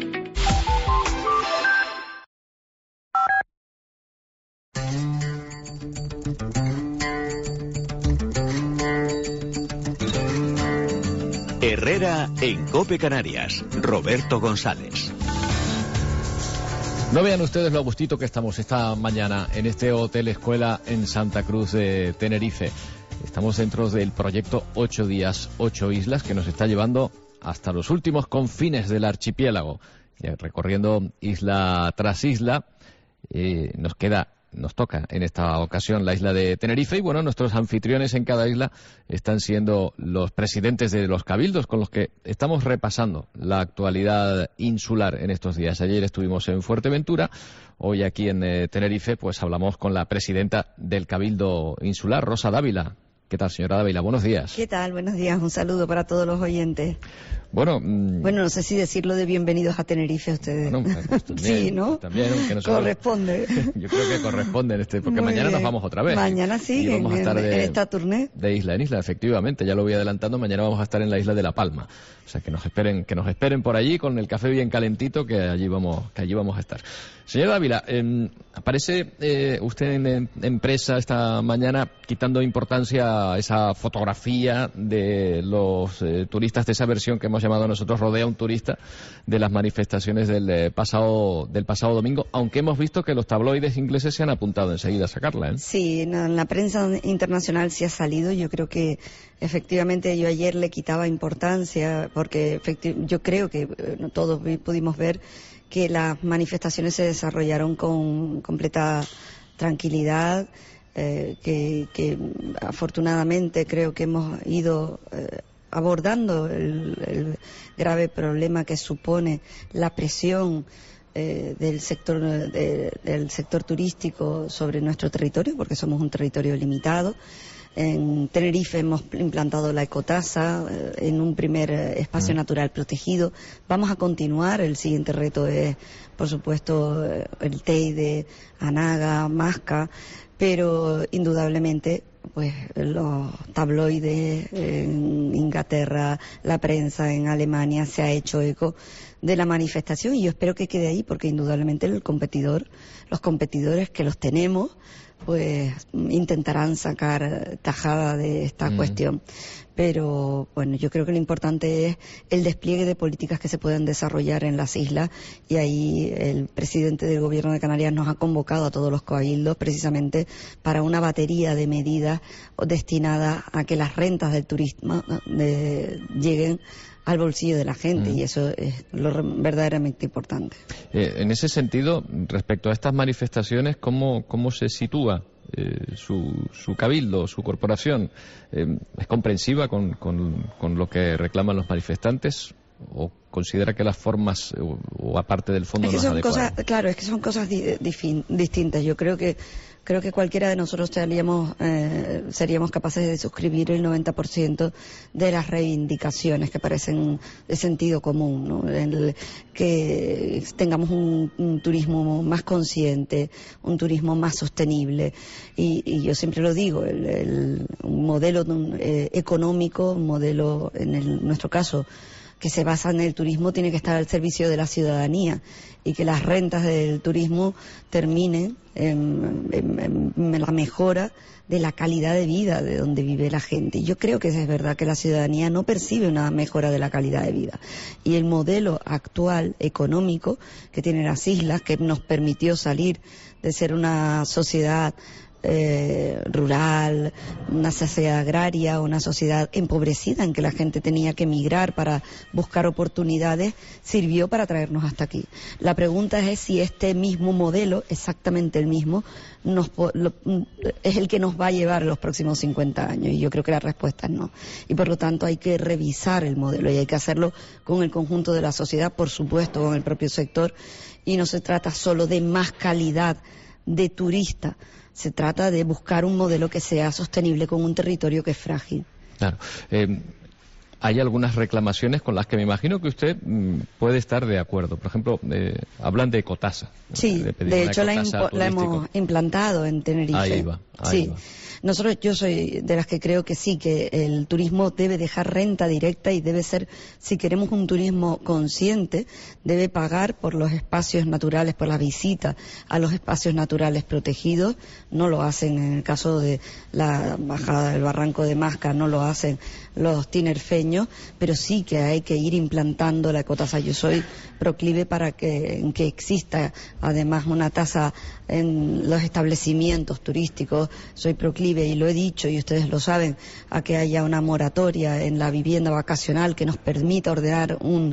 Herrera en COPE Canarias. Roberto González. No vean ustedes lo a gustito que estamos esta mañana en este hotel escuela en Santa Cruz de Tenerife. Estamos dentro del proyecto 8 días, 8 islas, que nos está llevando hasta los últimos confines del archipiélago. Recorriendo isla tras isla, nos toca en esta ocasión la isla de Tenerife y bueno, nuestros anfitriones en cada isla están siendo los presidentes de los cabildos con los que estamos repasando la actualidad insular en estos días. Ayer estuvimos en Fuerteventura, hoy aquí en Tenerife pues hablamos con la presidenta del Cabildo Insular, Rosa Dávila. ¿Qué tal, señora Dávila? Buenos días. ¿Qué tal? Buenos días. Un saludo para todos los oyentes. Bueno, no sé si decirlo de bienvenidos a Tenerife a ustedes. Bueno, pues también, sí, ¿no? También, aunque no corresponde. Yo creo que corresponde porque Muy mañana bien. nos vamos otra vez. Mañana sí, vamos a estar en esta tournée. De isla en isla, efectivamente. Ya lo voy adelantando. Mañana vamos a estar en la isla de La Palma. O sea, que nos esperen por allí con el café bien calentito, que allí vamos a estar. Señor Dávila, aparece usted en prensa esta mañana quitando importancia a esa fotografía de los turistas, de esa versión que hemos llamado nosotros Rodea un turista, de las manifestaciones del pasado domingo, aunque hemos visto que los tabloides ingleses se han apuntado enseguida a sacarla, ¿eh? Sí, en la prensa internacional sí ha salido. Yo creo que efectivamente yo ayer le quitaba importancia porque yo creo que todos pudimos ver que las manifestaciones se desarrollaron con completa tranquilidad, que afortunadamente creo que hemos ido abordando el grave problema que supone la presión del sector turístico sobre nuestro territorio, porque somos un territorio limitado. En Tenerife hemos implantado la ecotasa en un primer espacio natural protegido. Vamos a continuar. El siguiente reto es, por supuesto, el TEI de Anaga, Masca, pero indudablemente pues los tabloides en Inglaterra, la prensa en Alemania se ha hecho eco de la manifestación y yo espero que quede ahí porque indudablemente los competidores que los tenemos pues intentarán sacar tajada de esta cuestión. Pero bueno, yo creo que lo importante es el despliegue de políticas que se puedan desarrollar en las islas y ahí el presidente del Gobierno de Canarias nos ha convocado a todos los cabildos precisamente para una batería de medidas destinadas a que las rentas del turismo lleguen al bolsillo de la gente y eso es lo verdaderamente importante. En ese sentido, respecto a estas manifestaciones, ¿cómo se sitúa su cabildo, su corporación? ¿Es comprensiva con lo que reclaman los manifestantes o considera que las formas o aparte del fondo no es adecuado? Claro, es que son cosas distintas. Yo creo que cualquiera de nosotros seríamos capaces de suscribir el 90% de las reivindicaciones que parecen de sentido común, ¿no? Que tengamos un turismo más consciente, un turismo más sostenible y yo siempre lo digo, un modelo económico, un modelo en nuestro caso que se basa en el turismo tiene que estar al servicio de la ciudadanía y que las rentas del turismo terminen en la mejora de la calidad de vida de donde vive la gente. Y yo creo que es verdad que la ciudadanía no percibe una mejora de la calidad de vida. Y el modelo actual económico que tienen las islas, que nos permitió salir de ser una sociedad rural, una sociedad agraria, una sociedad empobrecida en que la gente tenía que emigrar para buscar oportunidades, sirvió para traernos hasta aquí. La pregunta es si este mismo modelo, exactamente el mismo, es el que nos va a llevar los próximos 50 años, y yo creo que la respuesta es no. Y por lo tanto hay que revisar el modelo, y hay que hacerlo con el conjunto de la sociedad, por supuesto, con el propio sector, y no se trata solo de más calidad de turista, se trata de buscar un modelo que sea sostenible con un territorio que es frágil. Claro. Hay algunas reclamaciones con las que me imagino que usted puede estar de acuerdo. Por ejemplo, hablan de ecotasa. Sí, de hecho la hemos implantado en Tenerife. Ahí va. Yo soy de las que creo que sí, que el turismo debe dejar renta directa y debe ser, si queremos un turismo consciente, debe pagar por los espacios naturales, por la visita a los espacios naturales protegidos. No lo hacen en el caso de la bajada del barranco de Masca, no lo hacen los tinerfeños, pero sí que hay que ir implantando la ecotasa. Yo soy proclive para que exista además una tasa en los establecimientos turísticos. Soy proclive, y lo he dicho y ustedes lo saben, a que haya una moratoria en la vivienda vacacional que nos permita ordenar un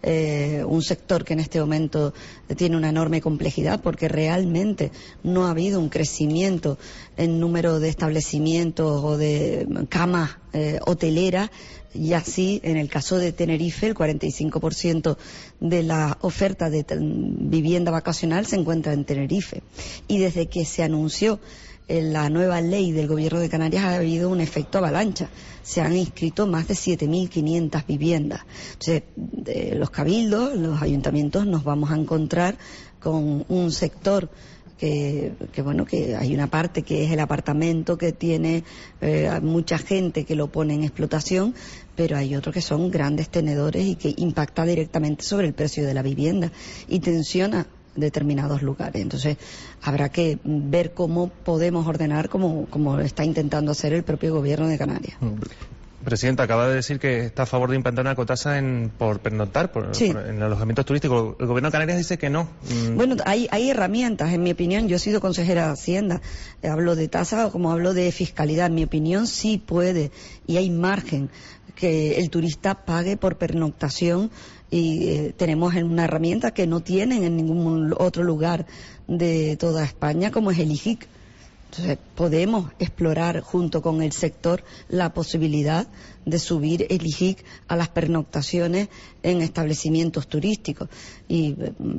sector que en este momento tiene una enorme complejidad, porque realmente no ha habido un crecimiento en número de establecimientos o de camas hoteleras, y así en el caso de Tenerife el 45% de la oferta de vivienda vacacional se encuentra en Tenerife, y desde que se anunció la nueva ley del Gobierno de Canarias ha habido un efecto avalancha. Se han inscrito más de 7.500 viviendas. Entonces, los cabildos, los ayuntamientos, nos vamos a encontrar con un sector que hay una parte que es el apartamento, que tiene mucha gente que lo pone en explotación, pero hay otros que son grandes tenedores y que impacta directamente sobre el precio de la vivienda y tensiona determinados lugares. Entonces habrá que ver cómo podemos ordenar, como está intentando hacer el propio Gobierno de Canarias. Presidenta, acaba de decir que está a favor de implantar una ecotasa por pernoctar, en alojamientos turísticos. El Gobierno de Canarias dice que no. Bueno, hay herramientas, en mi opinión. Yo he sido consejera de Hacienda, hablo de tasa o como hablo de fiscalidad. En mi opinión sí puede, y hay margen que el turista pague por pernoctación, y tenemos una herramienta que no tienen en ningún otro lugar de toda España, como es el IJIC. Entonces podemos explorar junto con el sector la posibilidad de subir el IJIC a las pernoctaciones en establecimientos turísticos. Y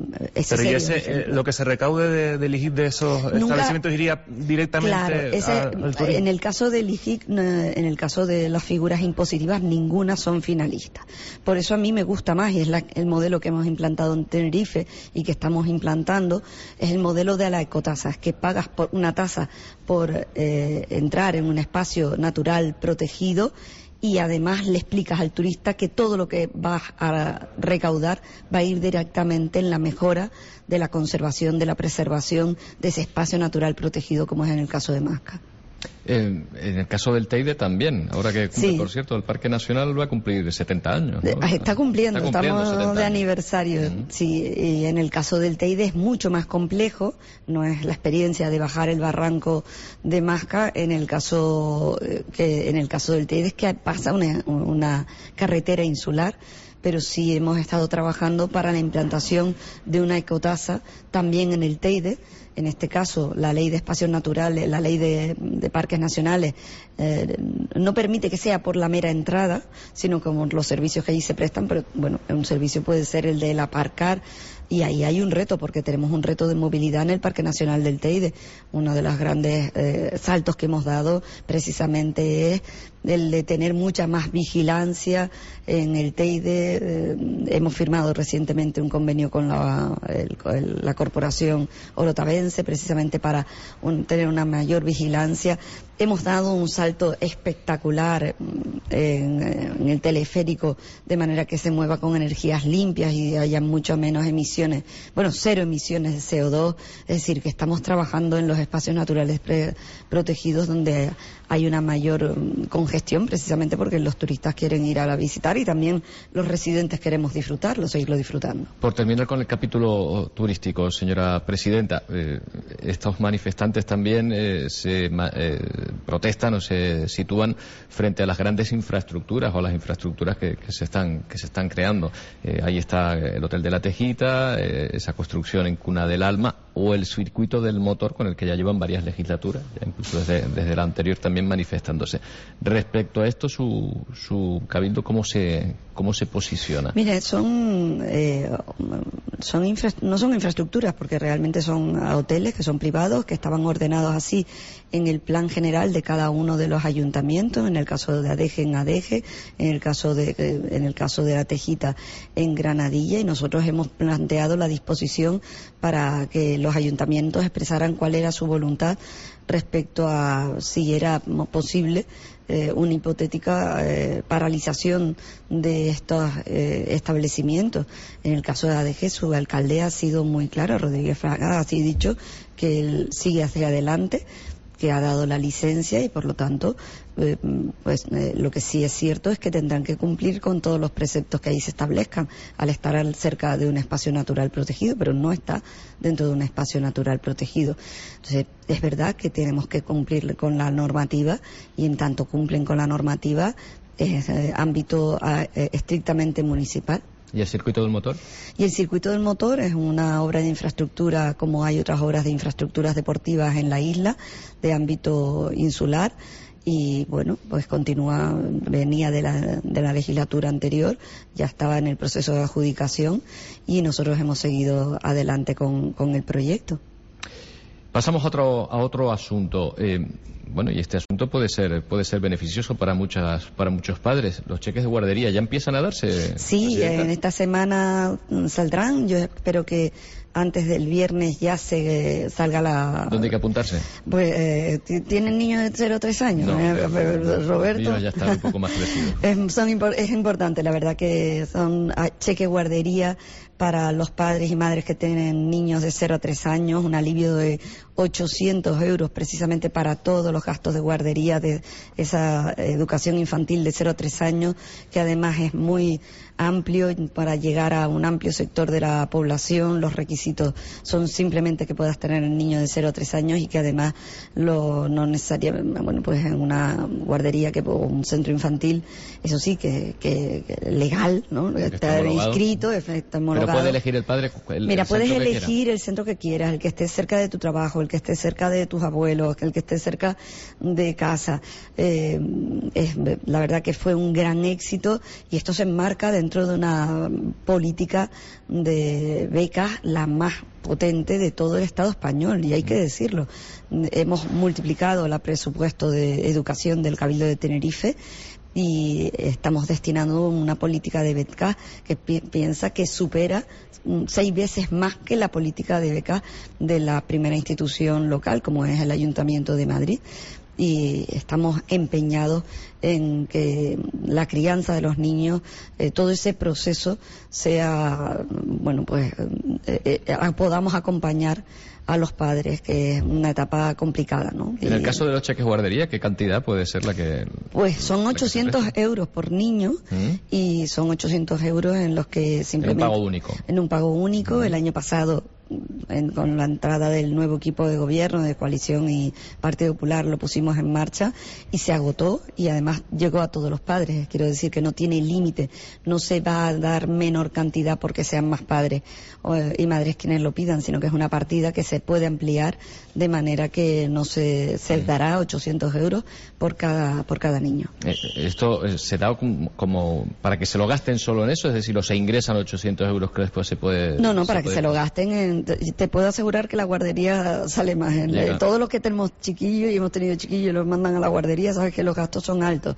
lo que se recaude del IJIC de esos establecimientos iría directamente al turismo. En el caso del IJIC, en el caso de las figuras impositivas, ninguna son finalistas. Por eso a mí me gusta más, y es el modelo que hemos implantado en Tenerife y que estamos implantando, es el modelo de la ecotasa, es que pagas por una tasa por entrar en un espacio natural protegido, y además le explicas al turista que todo lo que vas a recaudar va a ir directamente en la mejora de la conservación, de la preservación de ese espacio natural protegido, como es en el caso de Masca. En el caso del Teide también, ahora que cumple, por cierto, el Parque Nacional va a cumplir 70 años, ¿no? Está cumpliendo, estamos de aniversario. Uh-huh. Sí, y en el caso del Teide es mucho más complejo, no es la experiencia de bajar el barranco de Masca. En el caso del Teide es que pasa una carretera insular, pero sí hemos estado trabajando para la implantación de una ecotasa también en el Teide. En este caso, la ley de espacios naturales, la ley de parques nacionales, no permite que sea por la mera entrada, sino como los servicios que allí se prestan. Pero bueno, un servicio puede ser el del aparcar, y ahí hay un reto, porque tenemos un reto de movilidad en el Parque Nacional del Teide. Uno de los grandes saltos que hemos dado precisamente es el de tener mucha más vigilancia en el Teide. Hemos firmado recientemente un convenio con la corporación Orotavense, precisamente para tener una mayor vigilancia. Hemos dado un salto espectacular en el teleférico, de manera que se mueva con energías limpias y haya mucho menos emisiones, cero emisiones de CO2, es decir, que estamos trabajando en los espacios naturales protegidos donde hay una mayor congestión, precisamente porque los turistas quieren ir a visitar y también los residentes queremos disfrutarlo, seguirlo disfrutando. Por terminar con el capítulo turístico, señora presidenta, estos manifestantes también se protestan o se sitúan frente a las grandes infraestructuras o las infraestructuras que se están creando. Ahí está el Hotel de la Tejita, esa construcción en Cuna del Alma, o el circuito del motor, con el que ya llevan varias legislaturas, ya incluso desde la anterior también manifestándose. Respecto a esto, su cabildo, ¿cómo se posiciona? Mire, no son infraestructuras, porque realmente son hoteles que son privados, que estaban ordenados así en el plan general de cada uno de los ayuntamientos, en el caso de Adeje en Adeje, en el caso de la Tejita en Granadilla, y nosotros hemos planteado la disposición para que los ayuntamientos expresaran cuál era su voluntad respecto a si era posible una hipotética paralización de estos establecimientos. En el caso de ADG, su alcalde ha sido muy claro, Rodríguez Fraga, ha así dicho que él sigue hacia adelante, que ha dado la licencia y por lo tanto lo que sí es cierto es que tendrán que cumplir con todos los preceptos que ahí se establezcan al estar cerca de un espacio natural protegido, pero no está dentro de un espacio natural protegido. Entonces es verdad que tenemos que cumplir con la normativa, y en tanto cumplen con la normativa es ámbito estrictamente municipal. ¿Y el circuito del motor? Y el circuito del motor es una obra de infraestructura, como hay otras obras de infraestructuras deportivas en la isla, de ámbito insular, y bueno, pues venía de la legislatura anterior, ya estaba en el proceso de adjudicación y nosotros hemos seguido adelante con el proyecto. Pasamos a otro asunto. Y este asunto puede ser beneficioso para muchos padres. Los cheques de guardería ya empiezan a darse. Sí, en esta semana saldrán. Yo espero que antes del viernes ya salga la... ¿Dónde hay que apuntarse? Pues tienen niños de 0 a 3 años. No, Roberto. Ya está un poco más crecido. Es importante, la verdad, que son cheques guardería para los padres y madres que tienen niños de 0 a 3 años, un alivio de 800 euros precisamente para todos los gastos de guardería de esa educación infantil de 0 a 3 años, que además es muy amplio para llegar a un amplio sector de la población. Los requisitos son simplemente que puedas tener un niño de 0 a 3 años y que además no necesariamente, pues en una guardería o un centro infantil, eso sí, que legal, ¿no? Está inscrito, está homologado. Pero puede elegir el padre Mira, puedes elegir el centro que quieras, el que esté cerca de tu trabajo, el que esté cerca de tus abuelos, el que esté cerca de casa. La verdad que fue un gran éxito, y esto se enmarca dentro de una política de becas la más potente de todo el Estado español, y hay que decirlo. Hemos multiplicado el presupuesto de educación del Cabildo de Tenerife y estamos destinando una política de becas que piensa que supera 6 veces más que la política de becas de la primera institución local, como es el Ayuntamiento de Madrid. Y estamos empeñados en que la crianza de los niños, todo ese proceso sea, podamos acompañar a los padres, que es una etapa complicada, ¿no? En el caso de los cheques guardería, ¿qué cantidad puede ser la que...? Pues son 800 euros por niño, y son 800 euros en los que simplemente... En un pago único. En un pago único. El año pasado, con la entrada del nuevo equipo de gobierno de Coalición y Partido Popular, lo pusimos en marcha y se agotó, y además llegó a todos los padres. Quiero decir que no tiene límite, no se va a dar menor cantidad porque sean más padres y madres quienes lo pidan, sino que es una partida que se puede ampliar de manera que no se dará 800 euros por cada niño. Esto se da como para que se lo gasten solo en eso, es decir, o se ingresan 800 euros que después se puede... No, para que se lo gasten te puedo asegurar que la guardería sale más. Todos los que tenemos chiquillos y hemos tenido chiquillos los mandan a la guardería, sabes que los gastos son altos.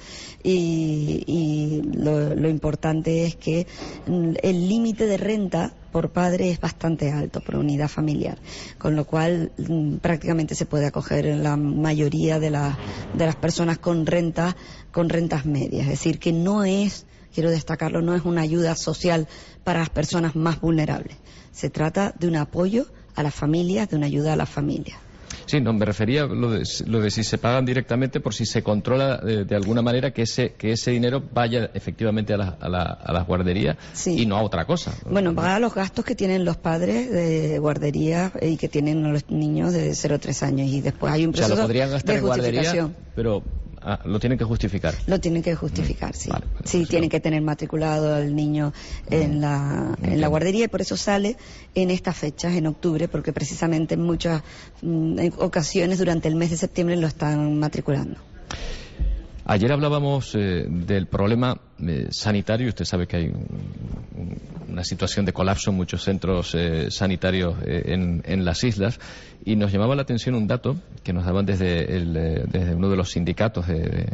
Y lo importante es que el límite de renta por padre es bastante alto por unidad familiar, con lo cual prácticamente se puede acoger en la mayoría de las personas con rentas medias. Es decir, que no es, quiero destacarlo, no es una ayuda social para las personas más vulnerables. Se trata de un apoyo a las familias, de una ayuda a las familias. Sí, no, me refería a lo de si se pagan directamente, por si se controla de alguna manera que ese dinero vaya efectivamente a las guarderías, sí, y no a otra cosa. Bueno, va a los gastos que tienen los padres de guardería y que tienen los niños de 0 a 3 años, y después hay un proceso lo podrían gastar de en guardería, pero lo tienen que justificar. Lo tienen que justificar, sí. Vale, sí, tienen que tener matriculado al niño en la guardería, y por eso sale en estas fechas, en octubre, porque precisamente en muchas ocasiones durante el mes de septiembre lo están matriculando. Ayer hablábamos del problema sanitario. Usted sabe que hay una situación de colapso en muchos centros sanitarios en las islas, y nos llamaba la atención un dato que nos daban desde uno de los sindicatos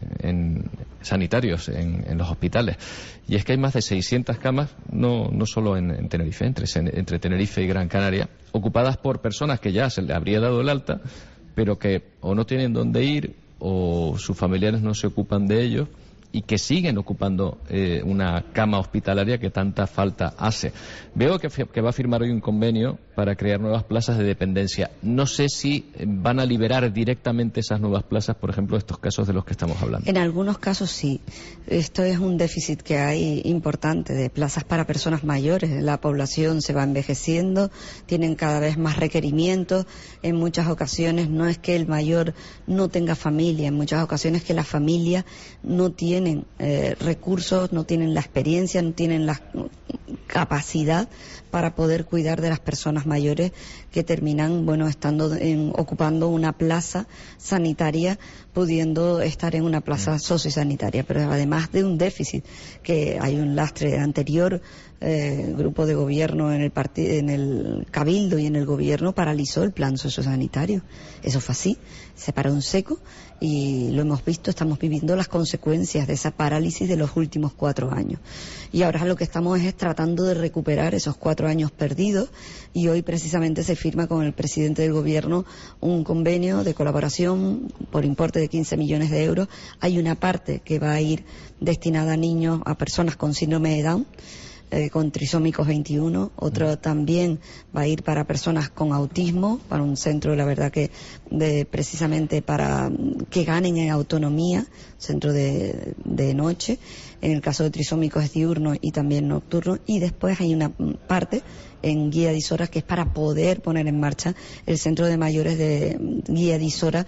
sanitarios en los hospitales, y es que hay más de 600 camas, no solo en Tenerife, entre Tenerife y Gran Canaria, ocupadas por personas que ya se les habría dado el alta, pero que o no tienen dónde ir o sus familiares no se ocupan de ellos, y que siguen ocupando una cama hospitalaria que tanta falta hace. Veo que va a firmar hoy un convenio para crear nuevas plazas de dependencia. No sé si van a liberar directamente esas nuevas plazas, por ejemplo, estos casos de los que estamos hablando. En algunos casos sí. Esto es un déficit que hay importante de plazas para personas mayores. La población se va envejeciendo, tienen cada vez más requerimientos. En muchas ocasiones no es que el mayor no tenga familia, en muchas ocasiones que la familia no tienen recursos, no tienen la experiencia, no tienen la capacidad para poder cuidar de las personas mayores, que terminan, ocupando una plaza sanitaria, pudiendo estar en una plaza sociosanitaria. Pero además de un déficit, que hay un lastre anterior, grupo de gobierno en el Cabildo y en el gobierno paralizó el plan sociosanitario. Eso fue así, se paró en seco, y lo hemos visto, estamos viviendo las consecuencias de esa parálisis de los últimos 4 años. Y ahora lo que estamos es tratando de recuperar esos 4 años perdidos, y hoy precisamente se firma con el presidente del gobierno un convenio de colaboración por importe de 15 millones de euros. Hay una parte que va a ir destinada a niños, a personas con síndrome de Down, con trisómicos 21, otro también va a ir para personas con autismo, para un centro, la verdad que precisamente para que ganen en autonomía, centro de noche. En el caso de trisómicos es diurno y también nocturno, y después hay una parte en Guía de Isora que es para poder poner en marcha el centro de mayores de Guía de Isora,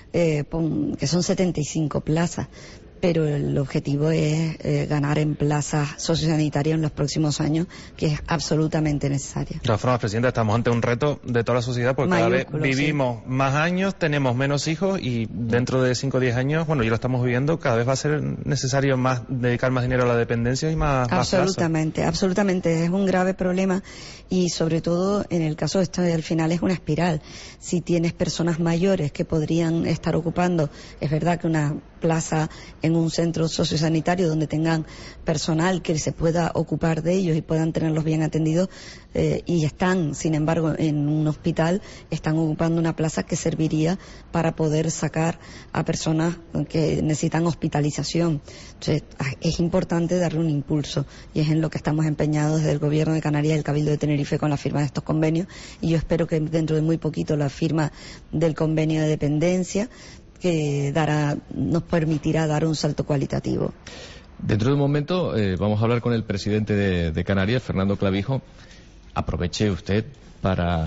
que son 75 plazas. Pero el objetivo es ganar en plazas sociosanitarias en los próximos años, que es absolutamente necesario. De todas formas, Presidenta, estamos ante un reto de toda la sociedad, porque cada vez vivimos más años, tenemos menos hijos, y dentro de 5 o 10 años, ya lo estamos viviendo, cada vez va a ser necesario dedicar más dinero a la dependencia y más Absolutamente, absolutamente. Es un grave problema, y sobre todo en el caso de esto, al final es una espiral. Si tienes personas mayores que podrían estar ocupando, es verdad que una plaza en un centro sociosanitario donde tengan personal que se pueda ocupar de ellos y puedan tenerlos bien atendidos, y están, sin embargo, en un hospital, están ocupando una plaza que serviría para poder sacar a personas que necesitan hospitalización. Entonces, es importante darle un impulso, y es en lo que estamos empeñados desde el Gobierno de Canarias y el Cabildo de Tenerife con la firma de estos convenios, y yo espero que dentro de muy poquito la firma del convenio de dependencia, que nos permitirá dar un salto cualitativo. Dentro de un momento vamos a hablar con el presidente de Canarias, Fernando Clavijo. Aproveche usted para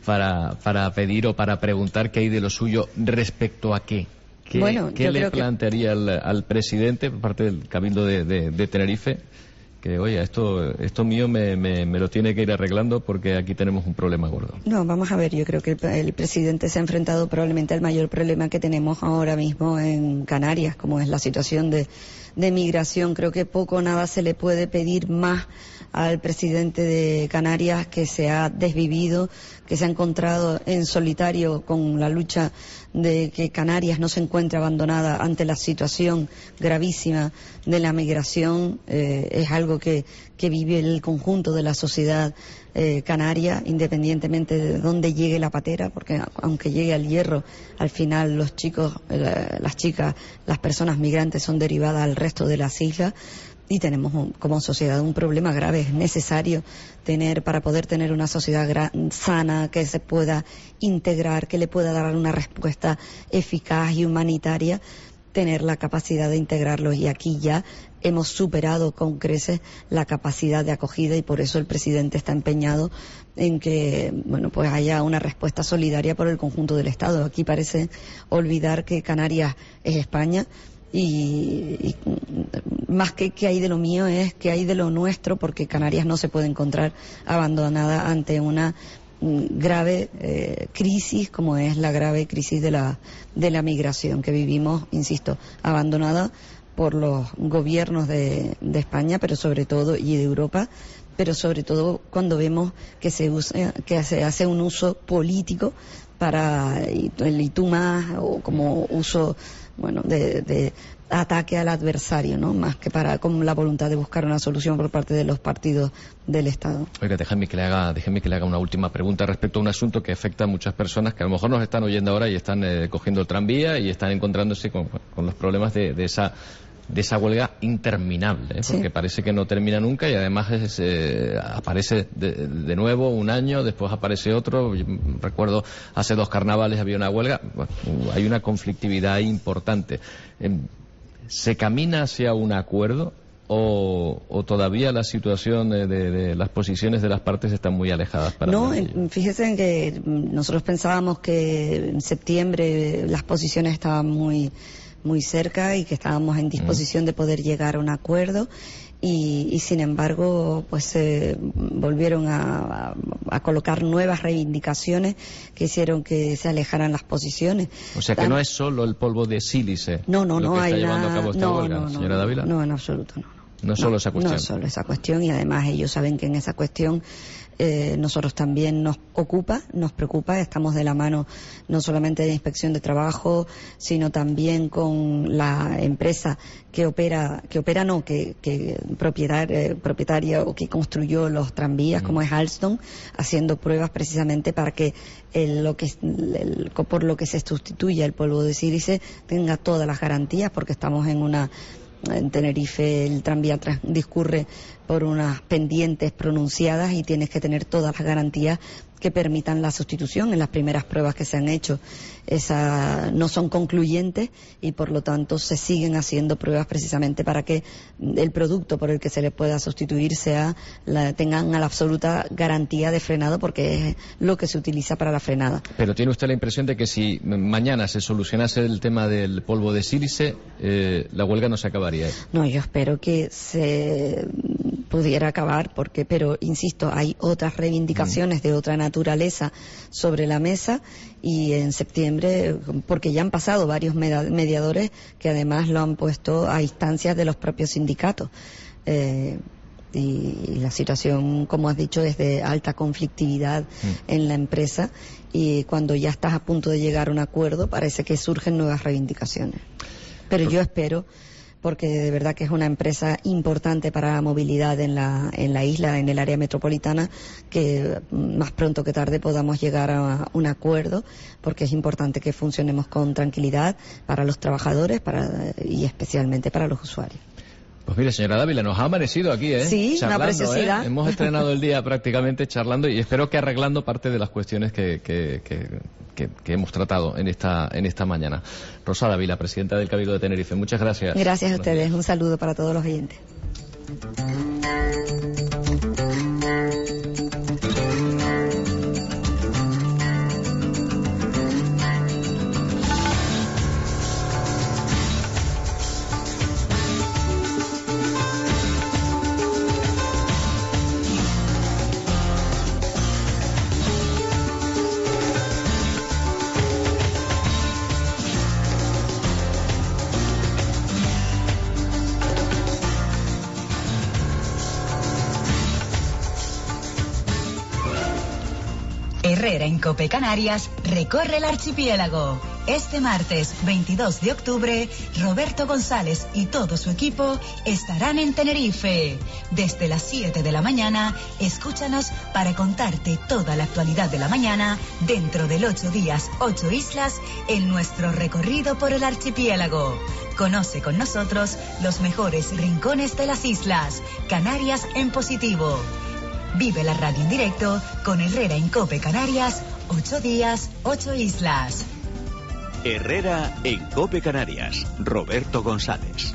pedir o para preguntar qué hay de lo suyo respecto a qué. ¿Qué le plantearía al presidente por parte del Cabildo de Tenerife? Que, oye, esto mío me lo tiene que ir arreglando, porque aquí tenemos un problema gordo. No, vamos a ver, yo creo que el presidente se ha enfrentado probablemente al mayor problema que tenemos ahora mismo en Canarias, como es la situación de de migración. Creo que poco o nada se le puede pedir más al presidente de Canarias, que se ha desvivido, que se ha encontrado en solitario con la lucha de que Canarias no se encuentre abandonada ante la situación gravísima de la migración. Es algo que vive el conjunto de la sociedad canaria, independientemente de dónde llegue la patera, porque aunque llegue al Hierro, al final los chicos, las chicas, las personas migrantes son derivadas al resto de las islas. Y tenemos como sociedad un problema grave. Es necesario para poder tener una sociedad sana, que se pueda integrar, que le pueda dar una respuesta eficaz y humanitaria, tener la capacidad de integrarlos. Y aquí ya hemos superado con creces la capacidad de acogida, y por eso el presidente está empeñado en que pues haya una respuesta solidaria por el conjunto del Estado. Aquí parece olvidar que Canarias es España. Y más que hay de lo mío es que hay de lo nuestro, porque Canarias no se puede encontrar abandonada ante una grave crisis como es la grave crisis de la migración que vivimos, insisto, abandonada por los gobiernos de España, pero sobre todo, y de Europa, pero sobre todo cuando vemos que se hace un uso político para el y tú más, o como uso de ataque al adversario, ¿no? Más que con la voluntad de buscar una solución por parte de los partidos del Estado. Oiga, déjeme que le haga una última pregunta respecto a un asunto que afecta a muchas personas que a lo mejor nos están oyendo ahora y están cogiendo el tranvía y están encontrándose con los problemas de esa huelga interminable, porque sí, parece que no termina nunca, y además aparece de nuevo un año, después aparece otro. Yo recuerdo hace 2 carnavales había una huelga. Hay una conflictividad importante. ¿Se camina hacia un acuerdo o todavía la situación de las posiciones de las partes están muy alejadas? Fíjese en que nosotros pensábamos que en septiembre las posiciones estaban muy cerca y que estábamos en disposición de poder llegar a un acuerdo, y sin embargo pues se volvieron a colocar nuevas reivindicaciones que hicieron que se alejaran las posiciones. O sea que no es solo el polvo de sílice no está llevando a cabo esta huelga, señora Dávila. No, en absoluto no es solo esa cuestión. No es solo esa cuestión, y además ellos saben que en esa cuestión nosotros también nos preocupa. Estamos de la mano no solamente de Inspección de Trabajo, sino también con la empresa propietaria o que construyó los tranvías, como es Alstom, haciendo pruebas precisamente para que por lo que se sustituya el polvo de sílice tenga todas las garantías, porque estamos en Tenerife el tranvía discurre por unas pendientes pronunciadas y tienes que tener todas las garantías que permitan la sustitución. En las primeras pruebas que se han hecho no son concluyentes, y por lo tanto se siguen haciendo pruebas precisamente para que el producto por el que se le pueda sustituir tengan la absoluta garantía de frenado, porque es lo que se utiliza para la frenada. Pero ¿tiene usted la impresión de que si mañana se solucionase el tema del polvo de sílice, la huelga no se acabaría? No, yo espero que se pudiera acabar, pero insisto, hay otras reivindicaciones de otra naturaleza sobre la mesa, y en septiembre, porque ya han pasado varios mediadores que además lo han puesto a instancias de los propios sindicatos, y la situación, como has dicho, es de alta conflictividad en la empresa, y cuando ya estás a punto de llegar a un acuerdo parece que surgen nuevas reivindicaciones. Pero yo espero, porque de verdad que es una empresa importante para la movilidad en la isla, en el área metropolitana, que más pronto que tarde podamos llegar a un acuerdo, porque es importante que funcionemos con tranquilidad para los trabajadores y especialmente para los usuarios. Pues mire, señora Dávila, nos ha amerecido aquí, Sí, charlando, una preciosidad. Hemos estrenado el día prácticamente charlando, y espero que arreglando parte de las cuestiones que hemos tratado en esta mañana. Rosa Dávila, presidenta del Cabildo de Tenerife, muchas gracias. Gracias a ustedes, un saludo para todos los oyentes. Herrera en Cope Canarias recorre el archipiélago. Este martes 22 de octubre, Roberto González y todo su equipo estarán en Tenerife. Desde las 7 de la mañana, escúchanos para contarte toda la actualidad de la mañana dentro del 8 días, 8 islas en nuestro recorrido por el archipiélago. Conoce con nosotros los mejores rincones de las islas. Canarias en positivo. Vive la radio en directo con Herrera en Cope Canarias, 8 días, 8 islas. Herrera en Cope Canarias, Roberto González.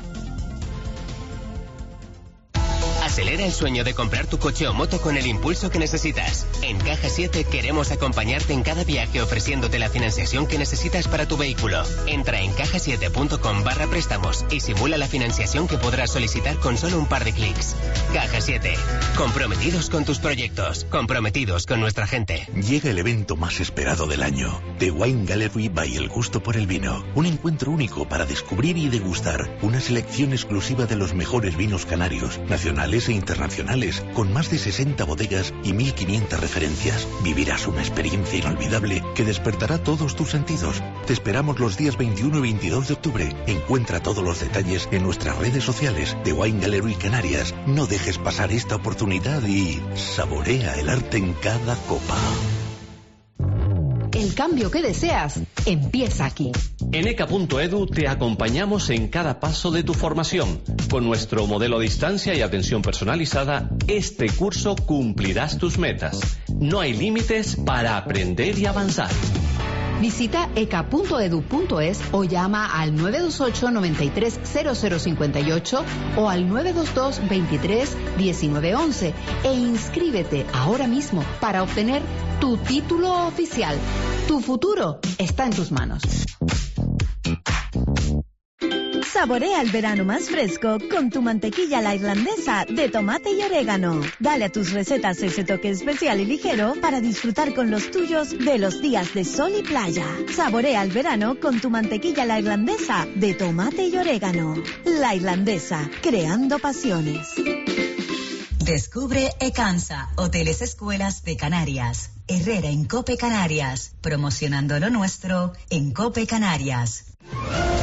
Acelera el sueño de comprar tu coche o moto con el impulso que necesitas. En Caja 7 queremos acompañarte en cada viaje ofreciéndote la financiación que necesitas para tu vehículo. Entra en cajasiete.com/préstamos y simula la financiación que podrás solicitar con solo un par de clics. Caja 7. Comprometidos con tus proyectos. Comprometidos con nuestra gente. Llega el evento más esperado del año. The Wine Gallery by El Gusto por el Vino. Un encuentro único para descubrir y degustar una selección exclusiva de los mejores vinos canarios, nacionales e internacionales, con más de 60 bodegas y 1500 referencias. Vivirás una experiencia inolvidable que despertará todos tus sentidos. Te esperamos los días 21 y 22 de octubre. Encuentra todos los detalles en nuestras redes sociales de Wine Gallery Canarias. No dejes pasar esta oportunidad y saborea el arte en cada copa. El cambio que deseas empieza aquí. En ECA.edu te acompañamos en cada paso de tu formación. Con nuestro modelo a distancia y atención personalizada, este curso cumplirás tus metas. No hay límites para aprender y avanzar. Visita eca.edu.es o llama al 928 93 0058 o al 922 23 1911 e inscríbete ahora mismo para obtener tu título oficial. Tu futuro está en tus manos. Saborea el verano más fresco con tu mantequilla a la irlandesa de tomate y orégano. Dale a tus recetas ese toque especial y ligero para disfrutar con los tuyos de los días de sol y playa. Saborea el verano con tu mantequilla a la irlandesa de tomate y orégano. La Irlandesa, creando pasiones. Descubre Ecansa, Hoteles Escuelas de Canarias. Herrera en Cope Canarias, promocionando lo nuestro en Cope Canarias.